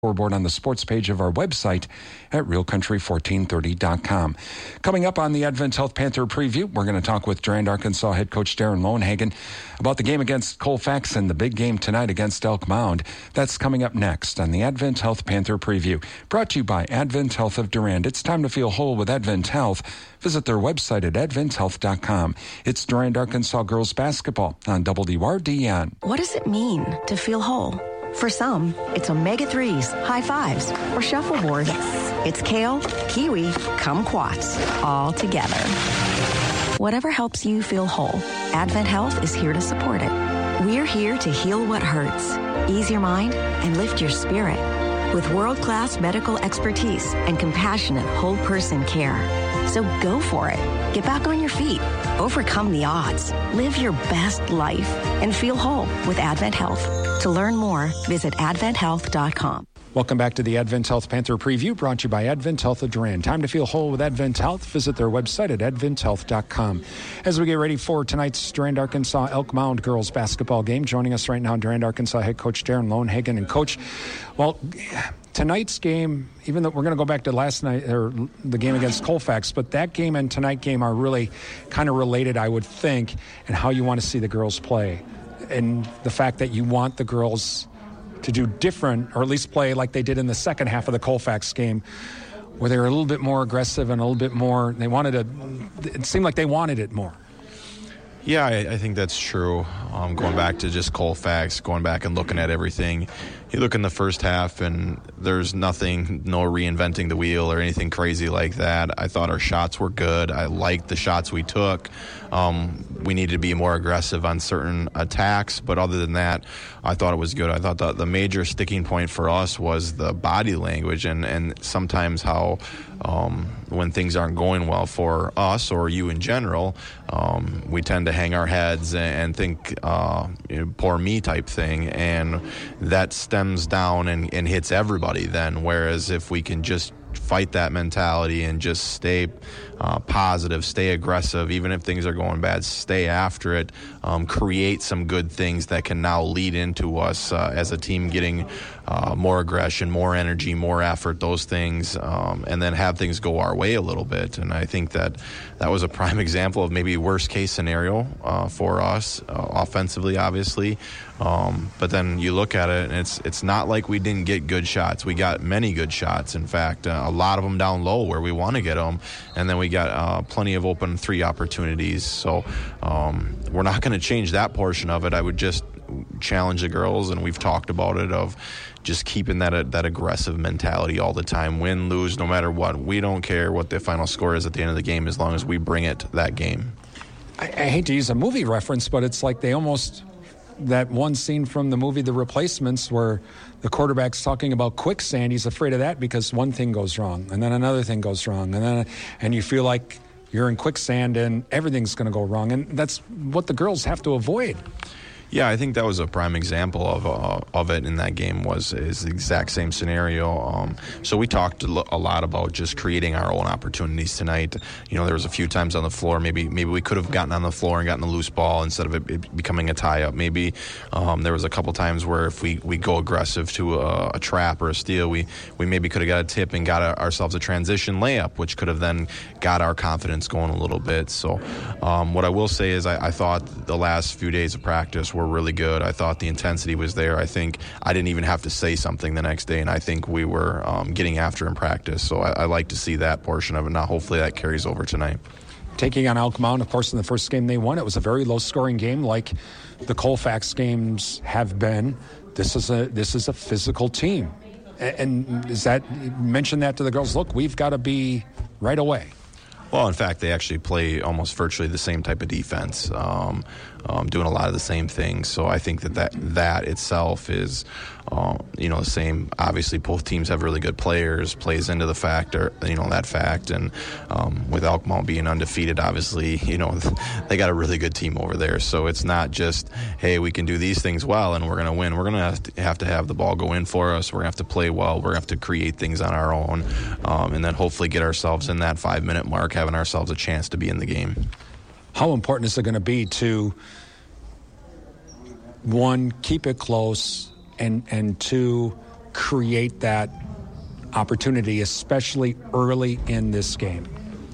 scoreboard on the sports page of our website at realcountry1430.com. Coming up on the Advent Health Panther preview, we're going to talk with Durand, Arkansas head coach Darren Lowenhagen about the game against Colfax and the big game tonight against Elk Mound. That's coming up next on the Advent Health Panther preview. Brought to you by Advent Health of Durand. It's time to feel whole with Advent Health. Visit their website at adventhealth.com. It's Durand, Arkansas girls basketball on WRDN. What does it mean to feel whole? For some, it's omega-3s, high fives, or shuffleboard. It's kale, kiwi, kumquats, all together. Whatever helps you feel whole, Advent Health is here to support it. We're here to heal what hurts, ease your mind, and lift your spirit with world-class medical expertise and compassionate whole-person care. So go for it. Get back on your feet. Overcome the odds. Live your best life and feel whole with Advent Health. To learn more, visit adventhealth.com. Welcome back to the Advent Health Panther preview, brought to you by Advent Health of Durand. Time to feel whole with Advent Health. Visit their website at adventhealth.com. As we get ready for tonight's Durand, Arkansas Elk Mound girls basketball game, joining us right now, Durand, Arkansas head coach Darren Lowenhagen. And Coach, well, tonight's game, even though we're going to go back to last night, or the game against Colfax, but that game and tonight game are really kind of related, I would think, in how you want to see the girls play. And the fact that you want the girls to do different, or at least play like they did in the second half of the Colfax game, where they were a little bit more aggressive and a little bit more, it seemed like they wanted it more. Yeah, I think that's true. Going back to just Colfax, going back and looking at everything, you look in the first half and there's nothing, no reinventing the wheel or anything crazy like that. I thought our shots were good. I liked the shots we took. We needed to be more aggressive on certain attacks, but other than that, I thought it was good. I thought the major sticking point for us was the body language and sometimes how when things aren't going well for us or you in general, we tend to hang our heads and think, poor me type thing, and that stems down and hits everybody then, whereas if we can just fight that mentality and just stay positive, stay aggressive, even if things are going bad, stay after it, create some good things that can now lead into us as a team getting more aggression, more energy, more effort, those things, and then have things go our way a little bit. And I think that was a prime example of maybe worst case scenario for us offensively, obviously. But then you look at it, and it's not like we didn't get good shots. We got many good shots. In fact, a lot of them down low where we want to get them, and then we got plenty of open three opportunities. So we're not going to change that portion of it. I would just challenge the girls, and we've talked about it, of just keeping that aggressive mentality all the time. Win, lose, no matter what. We don't care what the final score is at the end of the game as long as we bring it that game. I hate to use a movie reference, but it's like they almost... that one scene from the movie The Replacements where the quarterback's talking about quicksand. He's afraid of that because one thing goes wrong and then another thing goes wrong and you feel like you're in quicksand and everything's going to go wrong, and that's what the girls have to avoid. Yeah, I think that was a prime example of it in that game. Is the exact same scenario. So we talked a lot about just creating our own opportunities tonight. You know, there was a few times on the floor. Maybe we could have gotten on the floor and gotten a loose ball instead of it becoming a tie-up. Maybe there was a couple times where if we go aggressive to a trap or a steal, we maybe could have got a tip and got ourselves a transition layup, which could have then got our confidence going a little bit. So what I will say is I thought the last few days of practice were really good. I thought the intensity was there. I think I didn't even have to say something the next day, and I think we were getting after in practice. So I like to see that portion of it. Now, hopefully that carries over tonight. Taking on Elk Mound, of course, in the first game they won, it was a very low-scoring game like the Colfax games have been. This is a physical team. And mention that to the girls, look, we've got to be right away. Well, in fact, they actually play almost virtually the same type of defense, doing a lot of the same things. So I think that itself is, the same. Obviously, both teams have really good players, plays into the factor, that fact. And with Elk Mound being undefeated, obviously, they got a really good team over there. So it's not just, hey, we can do these things well and we're going to win. We're going to have the ball go in for us. We're going to have to play well. We're going to have to create things on our own, and then hopefully get ourselves in that 5-minute mark, having ourselves a chance to be in the game. How important is it going to be to, one, keep it close, and two, create that opportunity, especially early in this game?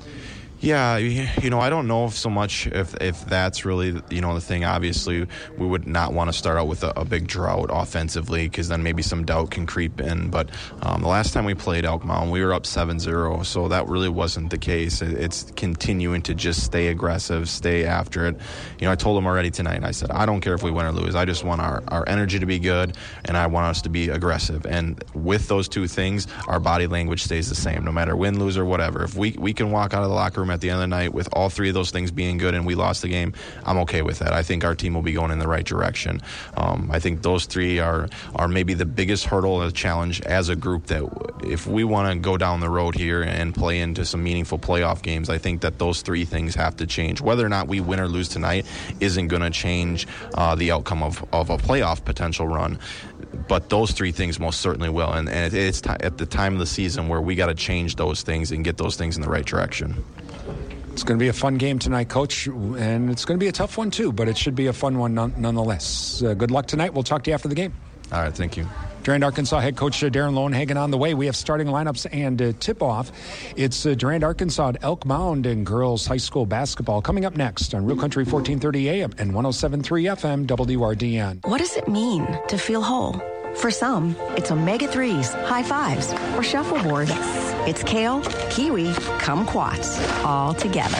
Yeah, I don't know so much if that's really, the thing. Obviously, we would not want to start out with a big drought offensively, because then maybe some doubt can creep in. But the last time we played Elk Mound, we were up 7-0, so that really wasn't the case. It's continuing to just stay aggressive, stay after it. I told them already tonight, I said, I don't care if we win or lose. I just want our energy to be good, and I want us to be aggressive. And with those two things, our body language stays the same, no matter win, lose, or whatever. If we can walk out of the locker room at the end of the night with all three of those things being good and we lost the game, I'm okay with that. I think our team will be going in the right direction. I think those three are maybe the biggest hurdle or challenge as a group, that if we want to go down the road here and play into some meaningful playoff games, I think that those three things have to change. Whether or not we win or lose tonight isn't going to change the outcome of a playoff potential run. But those three things most certainly will. And it's at the time of the season where we got to change those things and get those things in the right direction. It's going to be a fun game tonight, Coach, and it's going to be a tough one too, but it should be a fun one nonetheless. Good luck tonight. We'll talk to you after the game. All right, thank you. Durand, Arkansas head coach Darren Lowenhagen on the way. We have starting lineups and tip-off. It's Durand, Arkansas at Elk Mound in girls high school basketball coming up next on Real Country 1430 AM and 107.3 FM WRDN. What does it mean to feel whole? For some, it's omega-3s, high fives, or shuffleboard. It's kale, kiwi, kumquats, all together.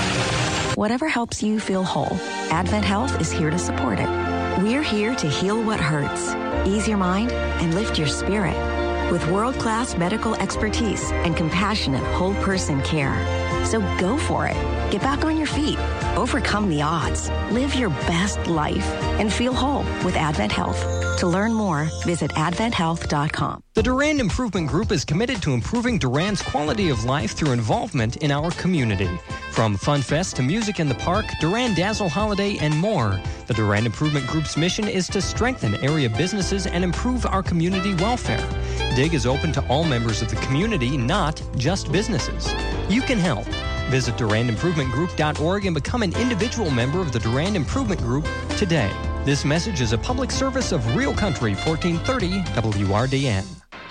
Whatever helps you feel whole, Advent Health is here to support it. We're here to heal what hurts, ease your mind, and lift your spirit with world-class medical expertise and compassionate whole-person care. So go for it. Get back on your feet. Overcome the odds. Live your best life and feel whole with Advent Health. To learn more, visit adventhealth.com. The Durand Improvement Group is committed to improving Durand's quality of life through involvement in our community. From Fun Fest to music in the park, Durand Dazzle Holiday, and more, the Durand Improvement Group's mission is to strengthen area businesses and improve our community welfare. DIG is open to all members of the community, not just businesses. You can help. Visit DurandImprovementGroup.org and become an individual member of the Durand Improvement Group today. This message is a public service of Real Country 1430 WRDN.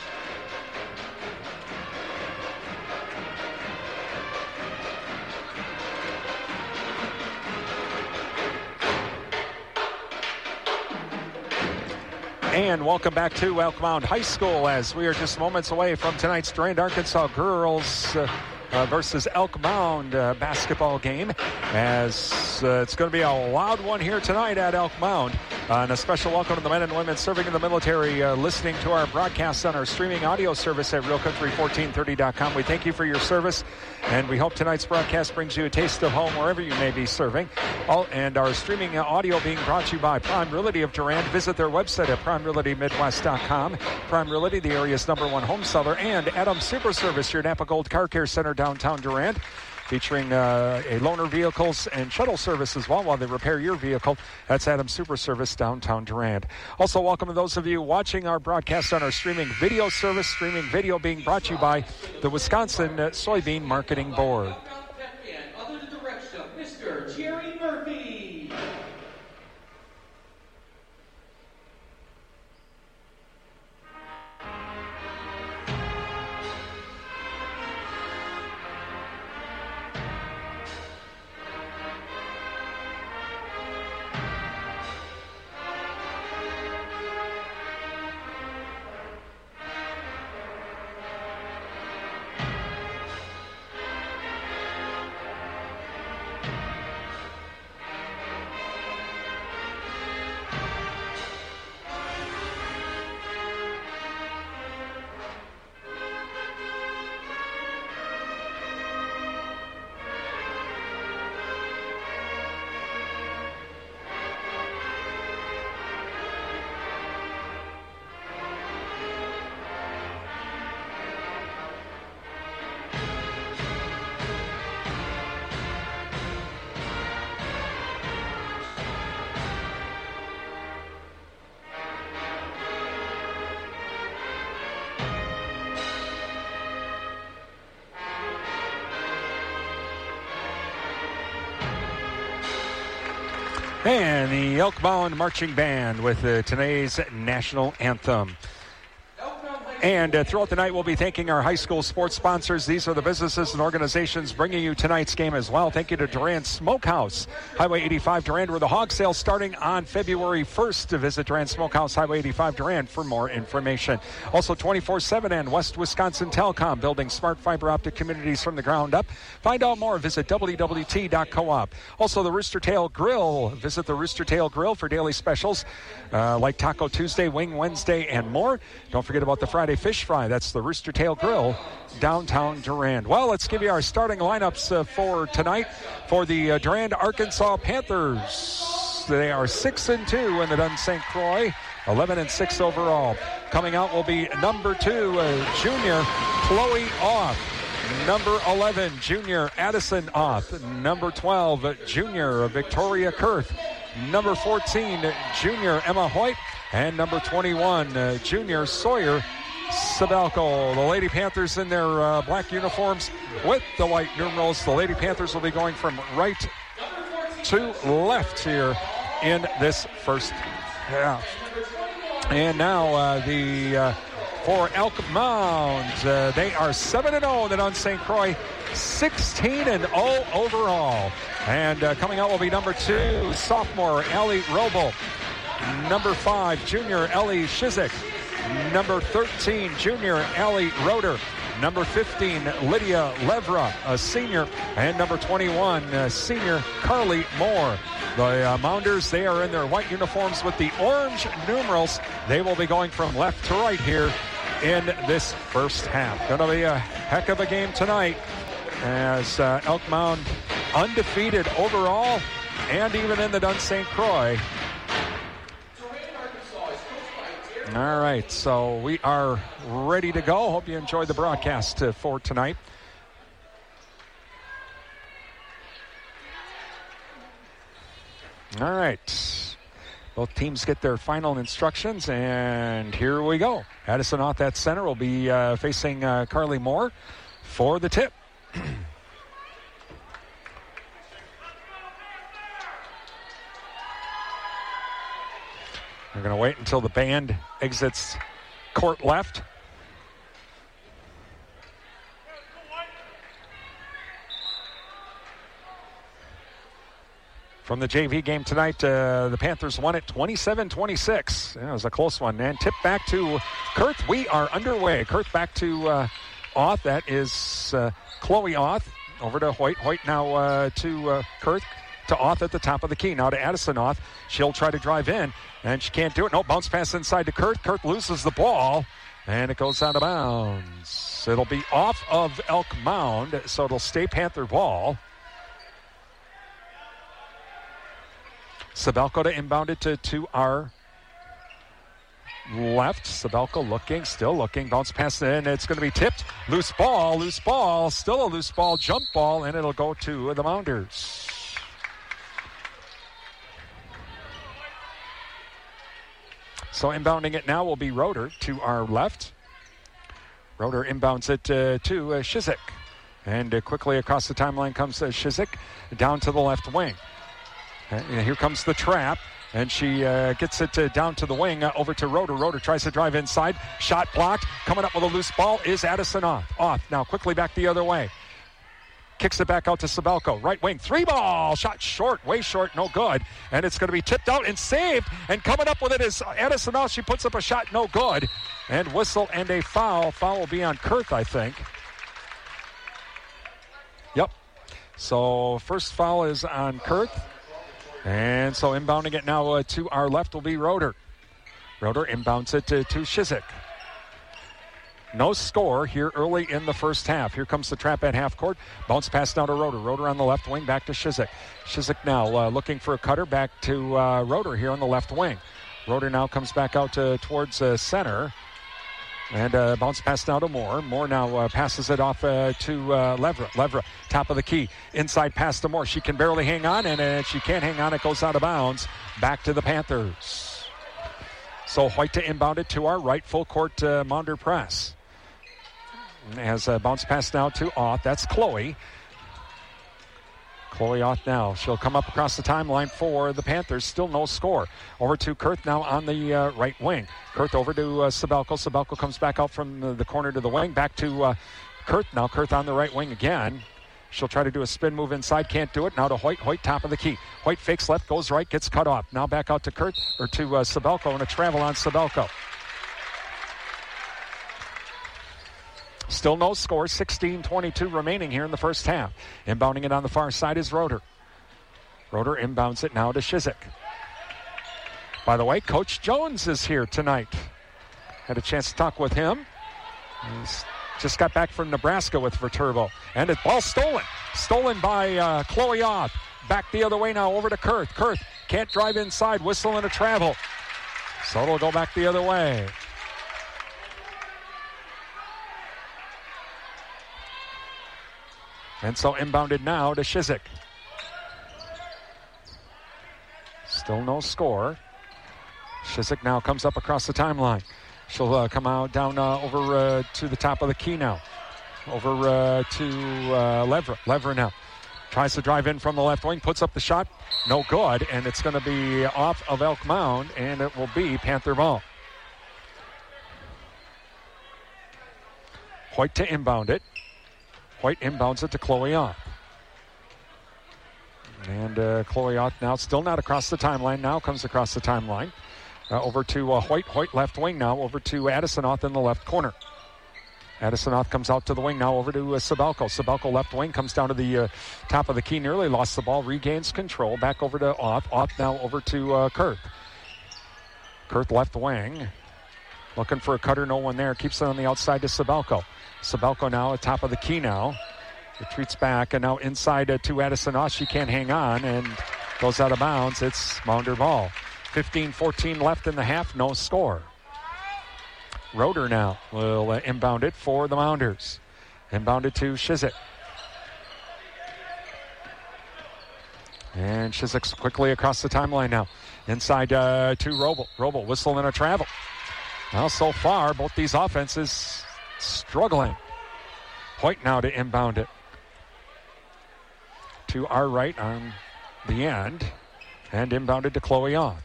And welcome back to Elk Mound High School, as we are just moments away from tonight's Durand, Arkansas girls versus Elk Mound basketball game, as it's going to be a loud one here tonight at Elk Mound. And a special welcome to the men and women serving in the military, listening to our broadcast on our streaming audio service at realcountry1430.com. We thank you for your service, and we hope tonight's broadcast brings you a taste of home wherever you may be serving. And our streaming audio being brought to you by Prime Realty of Durand. Visit their website at primerealitymidwest.com. Prime Realty, the area's #1 home seller, and Adams Super Service, your Napa Gold Car Care Center downtown Durand, featuring a loaner vehicles and shuttle service as well while they repair your vehicle. That's Adams Super Service downtown Durand. Also, welcome to those of you watching our broadcast on our streaming video service. Streaming video being brought to you by the Wisconsin Soybean Marketing Board. Under the direction of Mr. Jerry Murphy. And the Elk Mound Marching Band with today's national anthem. Elk And throughout the night, we'll be thanking our high school sports sponsors. These are the businesses and organizations bringing you tonight's game as well. Thank you to Durand Smokehouse, Highway 85 Durand, where the hog sale starting on February 1st. To visit Durand Smokehouse, Highway 85 Durand for more information. Also 24/7 and West Wisconsin Telecom, building smart fiber optic communities from the ground up. Find out more. Visit wwt.coop. Also the Rooster Tail Grill. Visit the Rooster Tail Grill for daily specials like Taco Tuesday, Wing Wednesday, and more. Don't forget about the Friday Fish Fry. That's the Rooster Tail Grill, downtown Durand. Well, let's give you our starting lineups for tonight for the Durand Arkansas Panthers. They are 6-2 in the Dunn St. Croix, 11-6 overall. Coming out will be number 2, junior Chloe Oth. Number 11, junior Addison Oth. Number 12, junior Victoria Kurth. Number 14, junior Emma Hoyt. And number 21, junior Sawyer Sabelko. The Lady Panthers in their black uniforms with the white numerals. The Lady Panthers will be going from right to left here in this first half. And now for Elk Mound, they are 7-0 in the Dunn St. Croix, 16-0 overall. And coming out will be number 2, sophomore Allie Robel. Number 5, junior Ellie Shizik. Number 13, junior Allie Roeder. Number 15, Lydia Levra, a senior. And number 21, senior Carly Moore. The Mounders, they are in their white uniforms with the orange numerals. They will be going from left to right here in this first half. Going to be a heck of a game tonight as Elk Mound undefeated overall and even in the Dunn St. Croix. All right, so we are ready to go. Hope you enjoyed the broadcast for tonight. All right. Both teams get their final instructions, and here we go. Addison Oth at center will be facing Carly Moore for the tip. We're going to wait until the band exits court left. From the JV game tonight, the Panthers won it 27-26. It was a close one. And tip back to Kurth. We are underway. Kurth back to Oth. That is Chloe Oth. Over to Hoyt. Hoyt now to Kurth. To Oth at the top of the key. Now to Addison Oth. She'll try to drive in, and she can't do it. No, bounce pass inside to Kurth. Kurth loses the ball, and it goes out of bounds. It'll be off of Elk Mound, so it'll stay Panther ball. Sabelko to inbound it to our left. Sabelko looking, still looking. Bounce pass in. It's going to be tipped. Loose ball. Still a loose ball. Jump ball, and it'll go to the Mounders. So inbounding it now will be Roeder to our left. Roeder inbounds it to Shizik. And quickly across the timeline comes Shizik down to the left wing. Here comes the trap. And she gets it down to the wing, over to Roeder. Roeder tries to drive inside. Shot blocked. Coming up with a loose ball is Addison Oth. Oth now quickly back the other way. Kicks it back out to Sabelko. Right wing, 3-ball. Shot short, way short, no good. And it's going to be tipped out and saved. And coming up with it is Addison Oth. She puts up a shot, no good. And whistle and a foul. Foul will be on Kurth, I think. Yep. So first foul is on Kurth. And so inbounding it now to our left will be Roeder. Roeder inbounds it to Shizik. No score here early in the first half. Here comes the trap at half court. Bounce pass down to Roeder. Roeder on the left wing, back to Shizik. Shizik now looking for a cutter, back to Roeder here on the left wing. Roeder now comes back out towards center. And bounce pass now to Moore. Moore now passes it off to Levra. Levra, top of the key. Inside pass to Moore. She can barely hang on, and she can't hang on. It goes out of bounds. Back to the Panthers. So Hoyt to inbound it to our right. Full court Maunder press. Has a bounce pass now to Oth. That's Chloe. Chloe Oth now. She'll come up across the timeline for the Panthers. Still no score. Over to Kurth now on the right wing. Kurth over to Sabelko. Sabelko comes back out from the corner to the wing. Back to Kurth now. Kurth on the right wing again. She'll try to do a spin move inside. Can't do it. Now to Hoyt. Hoyt top of the key. Hoyt fakes left, goes right, gets cut off. Now back out to Kurth, or to Sabelko, and a travel on Sabelko. Still no score, 16:22 remaining here in the first half. Inbounding it on the far side is Roeder. Roeder inbounds it now to Shizik. By the way, Coach Jones is here tonight. Had a chance to talk with him. He's just got back from Nebraska with Viterbo. And the ball stolen. Stolen by Chloe Oth. Back the other way now over to Kurth. Kurth can't drive inside. Whistle and a travel. So it'll go back the other way. And so inbounded now to Shizik. Still no score. Shizik now comes up across the timeline. She'll come out down over to the top of the key now. Over to Levra. Levra now tries to drive in from the left wing. Puts up the shot. No good. And it's going to be off of Elk Mound. And it will be Panther ball. Hoyt to inbound it. Hoyt inbounds it to Chloe Oth. And Chloe Oth now still not across the timeline. Now comes across the timeline. Over to Hoyt. Hoyt left wing now. Over to Addison Oth in the left corner. Addison Oth comes out to the wing now. Over to Sabelko. Sabelko left wing. Comes down to the top of the key. Nearly lost the ball. Regains control. Back over to Oth. Oth now over to Kurth. Kurth left wing. Looking for a cutter. No one there. Keeps it on the outside to Sabelko. Sabelko now at top of the key now. Retreats back. And now inside to Addison Oth. She can't hang on. And goes out of bounds. It's Mounder ball. 15-14 left in the half. No score. Roeder now will inbound it for the Mounders. Inbounded to Shizik. And Shizik's quickly across the timeline now. Inside to Robel. Robel whistle and a travel. Well, so far, both these offenses struggling. Hoyt now to inbound it. To our right on the end. And inbounded to Chloe Oth.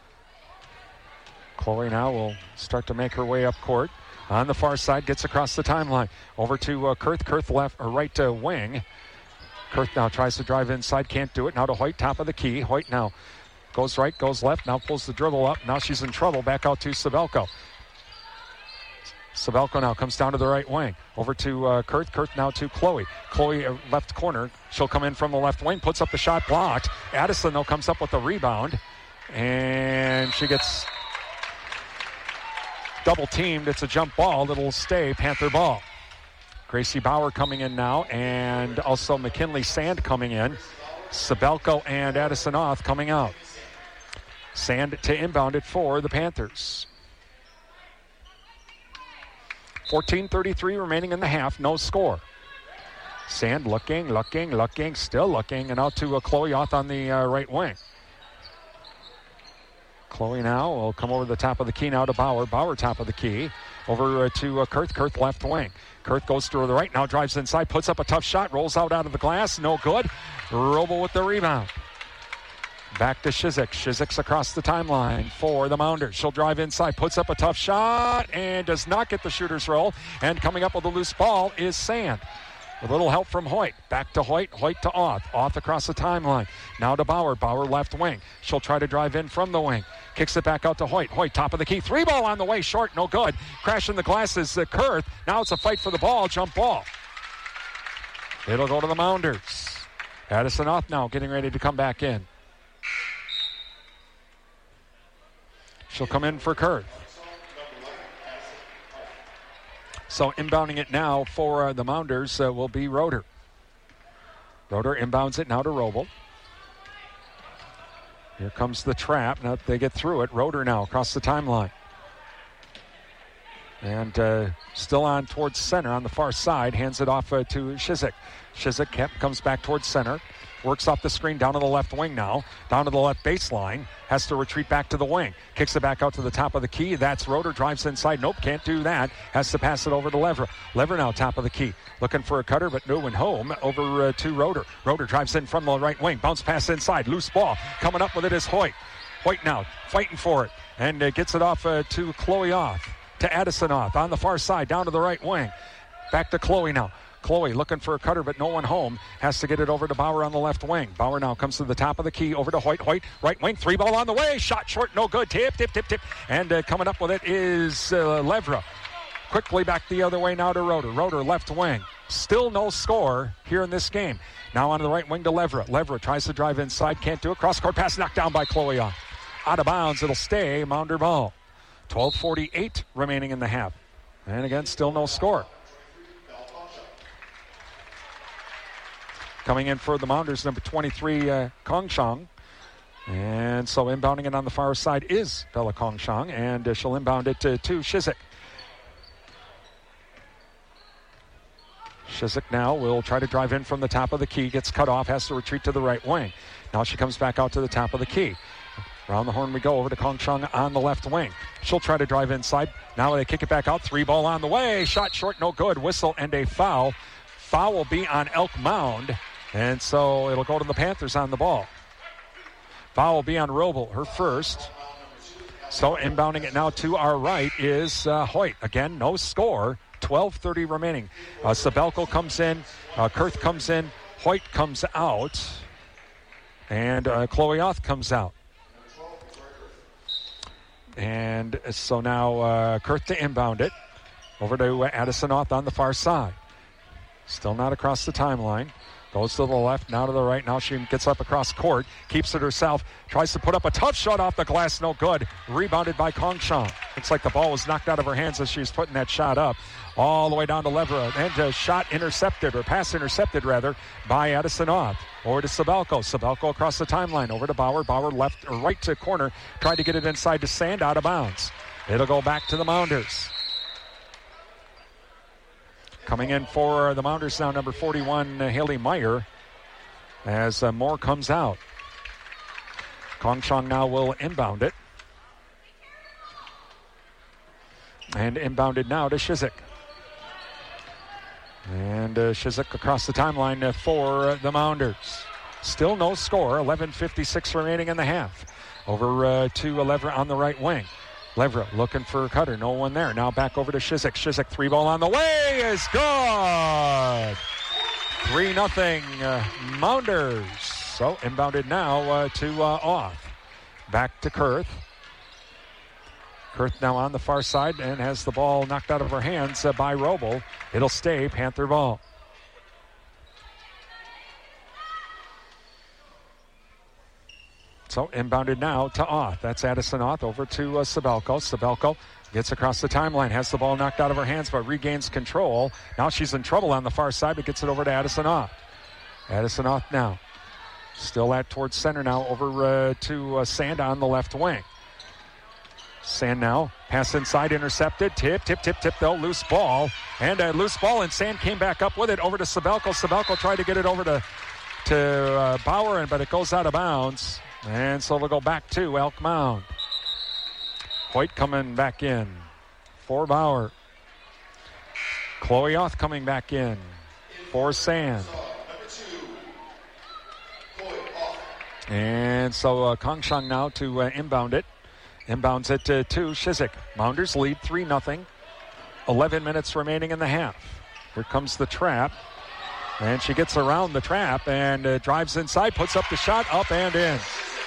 Chloe now will start to make her way up court. On the far side, gets across the timeline. Over to Kurth. Kurth left or right wing. Kurth now tries to drive inside. Can't do it. Now to Hoyt, top of the key. Hoyt now goes right, goes left. Now pulls the dribble up. Now she's in trouble. Back out to Sabelko. Sabelko now comes down to the right wing. Over to Kurth. Kurth now to Chloe. Chloe left corner. She'll come in from the left wing. Puts up the shot, blocked. Addison though comes up with the rebound. And she gets double teamed. It's a jump ball. It'll stay Panther ball. Gracie Bauer coming in now, and also McKinley Sand coming in. Sabelko and Addison Oth coming out. Sand to inbound it for the Panthers. 14:33 remaining in the half. No score. Sand looking, still looking, and out to Chloe Oth on the right wing. Chloe now will come over the top of the key now to Bauer. Bauer top of the key. Over to Kurth. Kurth left wing. Kurth goes to the right. Now drives inside. Puts up a tough shot. Rolls out of the glass. No good. Robel with the rebound. Back to Shizik. Shizik's across the timeline for the Mounders. She'll drive inside. Puts up a tough shot. And does not get the shooter's roll. And coming up with a loose ball is Sand. A little help from Hoyt. Back to Hoyt. Hoyt to Oth. Oth across the timeline. Now to Bauer. Bauer left wing. She'll try to drive in from the wing. Kicks it back out to Hoyt. Hoyt top of the key. Three ball on the way. Short. No good. Crashing the glass is Kurth. Now it's a fight for the ball. Jump ball. It'll go to the Mounders. Addison Oth now getting ready to come back in. She'll come in for Kurth. So inbounding it now for the Mounders will be Roeder. Roeder inbounds it now to Robel. Here comes the trap. Now they get through it. Roeder now across the timeline. And still on towards center on the far side. Hands it off to Shizik. Shizik comes back towards center. Works off the screen down to the left wing now. Down to the left baseline. Has to retreat back to the wing. Kicks it back out to the top of the key. That's Roeder. Drives inside. Nope, can't do that. Has to pass it over to Levra. Levra now top of the key. Looking for a cutter, but no one home. Over to Roeder. Roeder drives in from the right wing. Bounce pass inside. Loose ball. Coming up with it is Hoyt. Hoyt now fighting for it. And gets it off to Chloe Oth. To Addison Oth on the far side. Down to the right wing. Back to Chloe now. Chloe looking for a cutter, but no one home. Has to get it over to Bauer on the left wing. Bauer now comes to the top of the key, over to Hoyt. Hoyt, right wing, 3-ball on the way. Shot short, no good. Tip. And coming up with it is Levra. Quickly back the other way now to Roeder. Roeder left wing. Still no score here in this game. Now on the right wing to Levra. Levra tries to drive inside, can't do it. Cross-court pass knocked down by Chloe Oth. Out of bounds, it'll stay Mounder ball. 12:48 remaining in the half. And again, still no score. Coming in for the Mounders, number 23, Kong Shang. And so inbounding it on the far side is Bella Kong Shang, and she'll inbound it to Shizik. Shizik now will try to drive in from the top of the key, gets cut off, has to retreat to the right wing. Now she comes back out to the top of the key. Around the horn we go, over to Kong Shang on the left wing. She'll try to drive inside. Now they kick it back out, 3-ball on the way. Shot short, no good. Whistle and a foul. Foul will be on Elk Mound. And so it'll go to the Panthers on the ball. Foul will be on Roble, her first. So inbounding it now to our right is Hoyt. Again, no score. 12:30 remaining. Sabelko comes in. Kurth comes in. Hoyt comes out. And Chloe Oth comes out. And so now Kurth to inbound it. Over to Addison Oth on the far side. Still not across the timeline. Goes to the left, now to the right. Now she gets up across court, keeps it herself, tries to put up a tough shot off the glass, no good. Rebounded by Kong Shang. Looks like the ball was knocked out of her hands as she's putting that shot up. All the way down to Levra. And a shot intercepted, or pass intercepted rather, by Addison Oth. Over to Sabelko. Sabelko across the timeline. Over to Bauer. Bauer left or right to corner. Tried to get it inside to Sand, out of bounds. It'll go back to the Mounders. Coming in for the Mounders now, number 41, Haley Meyer, as Moore comes out. Kong Shang now will inbound it. And inbounded now to Shizik. And Shizik across the timeline for the Mounders. Still no score, 11:56 remaining in the half. Over to Levra on the right wing. Levra looking for a cutter. No one there. Now back over to Shizik. Shizik, 3-ball on the way is good. 3-0 Mounders. So inbounded now to Oth. Back to Kurth. Kurth now on the far side and has the ball knocked out of her hands by Roble. It'll stay Panther ball. So inbounded now to Oth. That's Addison Oth over to Sabelko. Sabelko gets across the timeline, has the ball knocked out of her hands, but regains control. Now she's in trouble on the far side, but gets it over to Addison Oth. Addison Oth now. Still at towards center now, over to Sand on the left wing. Sand now, pass inside, intercepted. Tip though, loose ball. And a loose ball, and Sand came back up with it over to Sabelko. Sabelko tried to get it over to Bauer, but it goes out of bounds. And so we'll go back to Elk Mound. Hoyt coming back in for Bauer. Chloe Oth coming back in for Sand. And so Kong Shang now to inbound it. Inbounds it to Shizik. Mounders lead 3-0. 11 minutes remaining in the half. Here comes the trap. And she gets around the trap and drives inside, puts up the shot, up and in.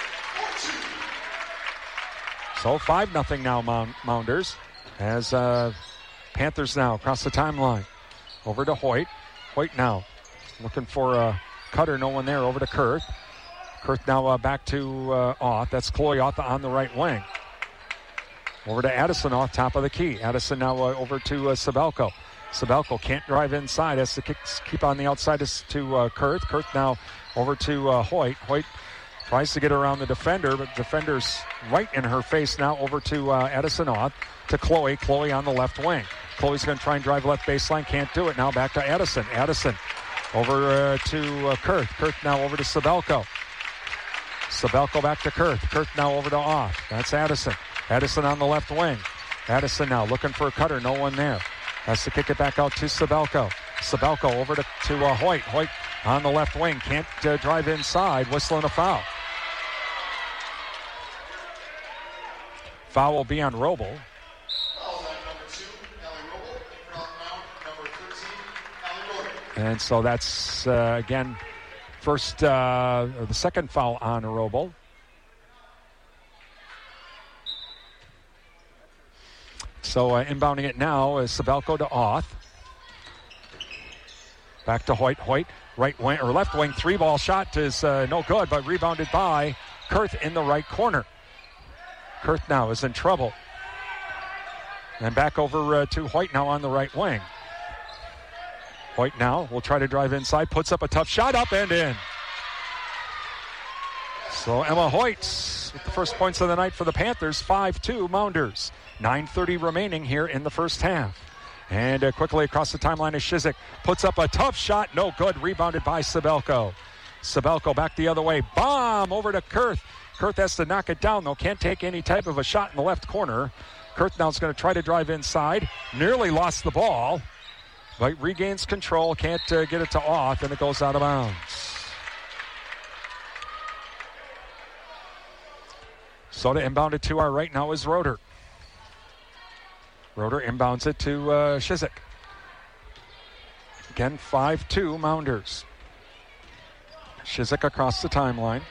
So 5-0 now Mounders, as Panthers now across the timeline. Over to Hoyt. Hoyt now looking for a cutter, no one there, over to Kurth. Kurth now back to Oth. That's Chloe Oth on the right wing. Over to Addison Oth, top of the key. Addison now over to Sabelko. Sabelko can't drive inside, has to keep on the outside to Kurth. Kurth now over to Hoyt. Hoyt tries to get around the defender, but defender's right in her face now, over to Addison Oth, to Chloe. Chloe on the left wing. Chloe's going to try and drive left baseline, can't do it. Now back to Addison. Addison Over to Kurth. Kurth now over to Sabelko. Sabelko back to Kurth. Kurth now over to Off. That's Addison. Addison on the left wing. Addison now looking for a cutter. No one there. Has to kick it back out to Sabelko. Sabelko over to Hoyt. Hoyt on the left wing. Can't drive inside. Whistling a foul. Foul will be on Roble. And so that's, again, the second foul on Roble. So inbounding it now is Sabelko to Oth. Back to Hoyt. Hoyt, right wing or left wing, 3-ball shot is no good, but rebounded by Kurth in the right corner. Kurth now is in trouble. And back over to Hoyt now on the right wing. Hoyt now will try to drive inside, puts up a tough shot, up and in. So Emma Hoyt with the first points of the night for the Panthers, 5-2 Mounders. 9:30 remaining here in the first half. And quickly across the timeline is Shizik. Puts up a tough shot, no good, rebounded by Sabelko. Sabelko back the other way, bomb over to Kurth. Kurth has to knock it down, though. Can't take any type of a shot in the left corner. Kurth now is going to try to drive inside. Nearly lost the ball. But regains control, can't get it to Oth, and it goes out of bounds. So to inbound it to our right now is Roeder. Roeder inbounds it to Shizik. Again, 5-2 Mounders. Shizik across the timeline.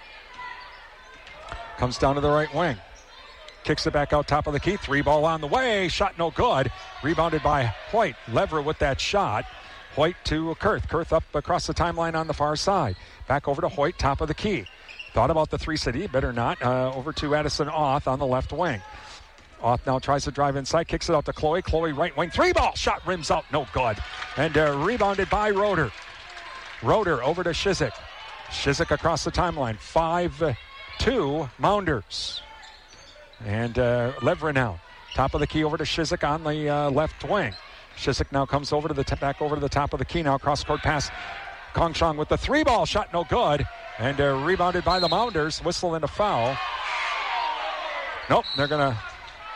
Comes down to the right wing. Kicks it back out top of the key. 3-ball on the way. Shot no good. Rebounded by Hoyt. Lever with that shot. Hoyt to Kurth. Kurth up across the timeline on the far side. Back over to Hoyt, top of the key. Thought about the 3-city, better not. Over to Addison Oth on the left wing. Oth now tries to drive inside. Kicks it out to Chloe. Chloe right wing. 3-ball. Shot rims out. No good. And rebounded by Roeder. Roeder over to Shizik. Shizik across the timeline. 5-2 Mounders. And Levra now, top of the key over to Shizik on the left wing. Shizik now comes over to back over to the top of the key now. Cross-court pass. Kongshang with the 3-ball shot, no good. And rebounded by the Mounders. Whistle and a foul. Nope, they're going to...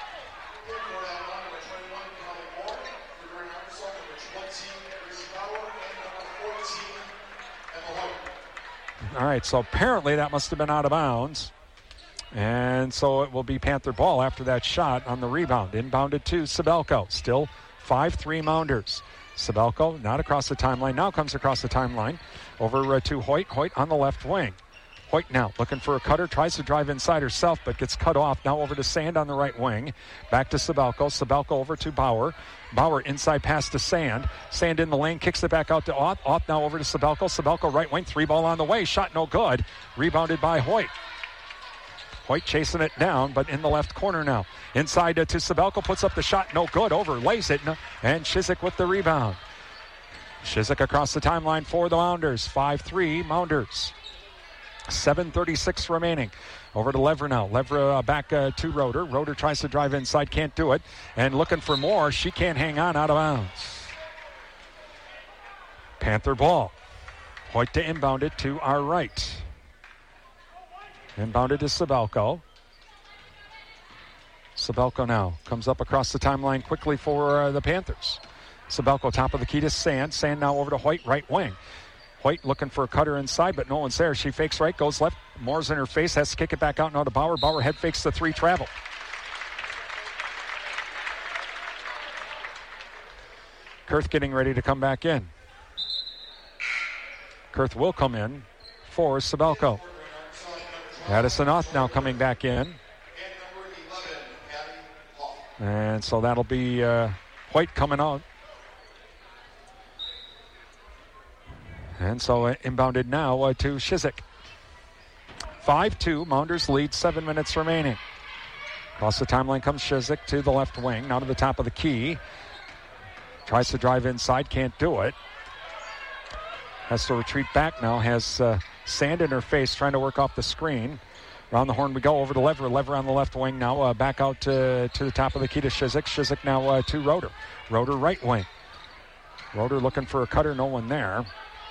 All right, so apparently that must have been out of bounds. And so it will be Panther ball after that shot on the rebound. Inbounded to Sabelko. Still 5-3 Mounders. Sabelko not across the timeline. Now comes across the timeline. Over to Hoyt. Hoyt on the left wing. Hoyt now looking for a cutter. Tries to drive inside herself, but gets cut off. Now over to Sand on the right wing. Back to Sabelko. Sabelko over to Bauer. Bauer inside pass to Sand. Sand in the lane. Kicks it back out to Oth. Oth now over to Sabelko. Sabelko right wing. 3-ball on the way. Shot no good. Rebounded by Hoyt. Hoyt chasing it down, but in the left corner now. Inside to Sabelko, puts up the shot, no good, overlays it, and Shizik with the rebound. Shizik across the timeline for the Mounders, 5-3 Mounders. 7:36 remaining. Over to Levra now. Levra back to Roeder. Roeder tries to drive inside, can't do it, and looking for more. She can't hang on, out of bounds. Panther ball. Hoyt to inbound it to our right. Inbounded to Sabelko. Sabelko now comes up across the timeline quickly for the Panthers. Sabelko top of the key to Sand. Sand now over to Hoyt, right wing. Hoyt looking for a cutter inside, but no one's there. She fakes right, goes left. Moore's in her face, has to kick it back out now to Bauer. Bauer head fakes the 3 travel. Kurth getting ready to come back in. Kurth will come in for Sabelko. Addison Oth now coming back in. And so that'll be Hoyt coming out. And so inbounded now to Shizik. 5-2, Mounders lead, 7 minutes remaining. Across the timeline comes Shizik to the left wing, now to the top of the key. Tries to drive inside, can't do it. Has to retreat back now, has Sand in her face trying to work off the screen. Around the horn we go, over to Lever. Lever on the left wing now, back out to the top of the key to Shizik. Shizik now to Roeder. Roeder right wing. Roeder looking for a cutter, no one there.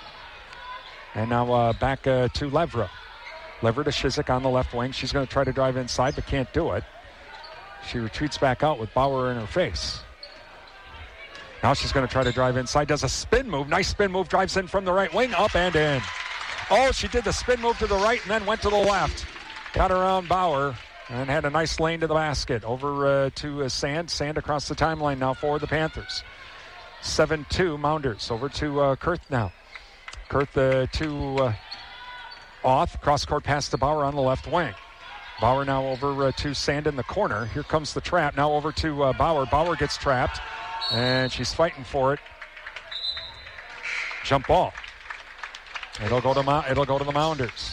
And now back to Levra. Levra to Shizik on the left wing. She's going to try to drive inside, but can't do it. She retreats back out with Bauer in her face. Now she's going to try to drive inside. Does a spin move. Nice spin move. Drives in from the right wing. Up and in. Oh, she did the spin move to the right and then went to the left. Got around Bauer and had a nice lane to the basket. Over to Sand. Sand across the timeline now for the Panthers. 7-2 Mounders. Over to Kurth now. Kurth to Auth. Cross-court pass to Bauer on the left wing. Bauer now over to Sand in the corner. Here comes the trap. Now over to Bauer. Bauer gets trapped, and she's fighting for it. Jump ball. It'll go to the Mounders.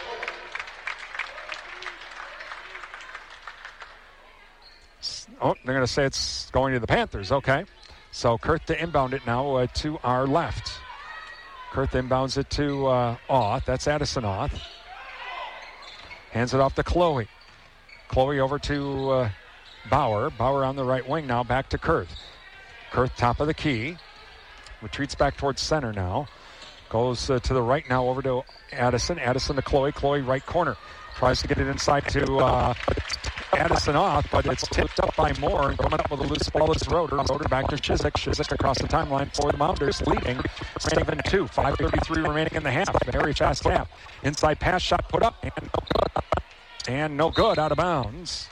Oh, they're going to say it's going to the Panthers. Okay. So Kurth to inbound it now to our left. Kurth inbounds it to Auth. That's Addison Auth. Hands it off to Chloe. Chloe over to Bauer. Bauer on the right wing now. Back to Kurth. Kurth top of the key. Retreats back towards center now. Goes to the right now over to Addison. Addison to Chloe. Chloe right corner. Tries to get it inside to Addison Auth, but it's tipped up by Moore. And coming up with a loose ball is Roeder. Roeder back to Shizik. Shizik across the timeline for the Mounders, leading. Remaining 2. 5:33 remaining in the half. Very fast half. Inside pass shot put up and no good, out of bounds.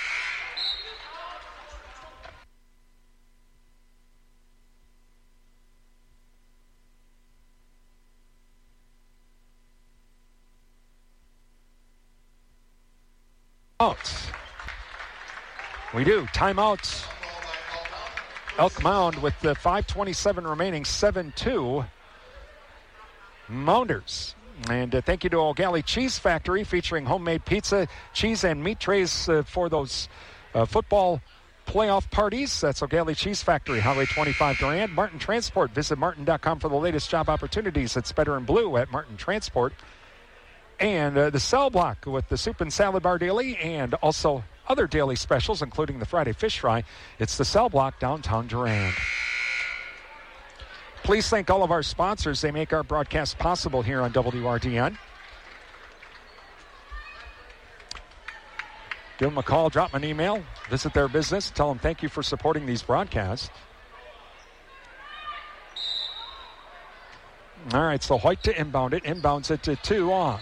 Out. We do. Timeout. Elk Mound with the 5:27 remaining, 7-2 Mounders. And thank you to O'Galley Cheese Factory, featuring homemade pizza, cheese, and meat trays for those football playoff parties. That's O'Galley Cheese Factory, Highway 25 Durand. Martin Transport. Visit martin.com for the latest job opportunities. It's better in blue at Martin Transport. And the Cell Block with the soup and salad bar daily, and also other daily specials, including the Friday fish fry. It's the Cell Block, downtown Durand. Please thank all of our sponsors. They make our broadcast possible here on WRDN. Give them a call, drop them an email, visit their business, tell them thank you for supporting these broadcasts. All right, so Hoyt to inbound it. Inbounds it to 2 off.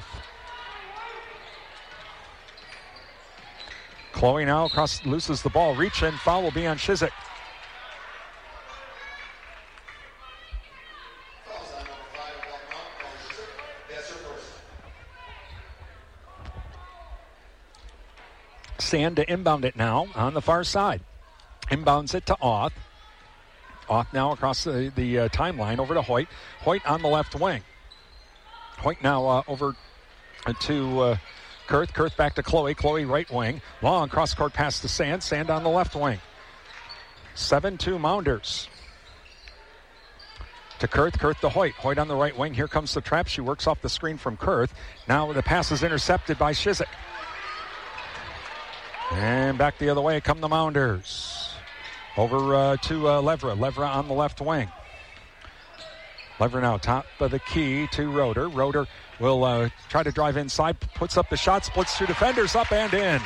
Chloe now loses the ball. Reach in. Foul will be on Shizik. Sand to inbound it now on the far side. Inbounds it to Auth. Auth now across the timeline over to Hoyt. Hoyt on the left wing. Hoyt now over to Kurth. Kurth back to Chloe. Chloe right wing. Long cross-court pass to Sand. Sand on the left wing. 7-2 Mounders. To Kurth. Kurth to Hoyt. Hoyt on the right wing. Here comes the trap. She works off the screen from Kurth. Now the pass is intercepted by Shizik. And back the other way come the Mounders. Over to Levra. Levra on the left wing. Levra now top of the key to Roeder. Roeder will try to drive inside. Puts up the shot. Splits 2 defenders. Up and in.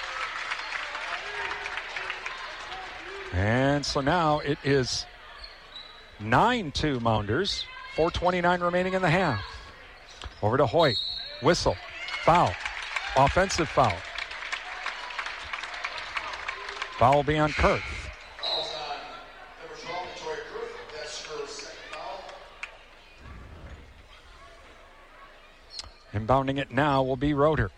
And so now it is 9-2 Mounders. 4:29 remaining in the half. Over to Hoyt. Whistle. Foul. Offensive foul. Foul will be on Kurth. Inbounding it now will be Roeder.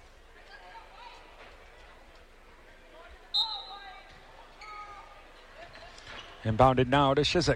Inbounded now to Shizik.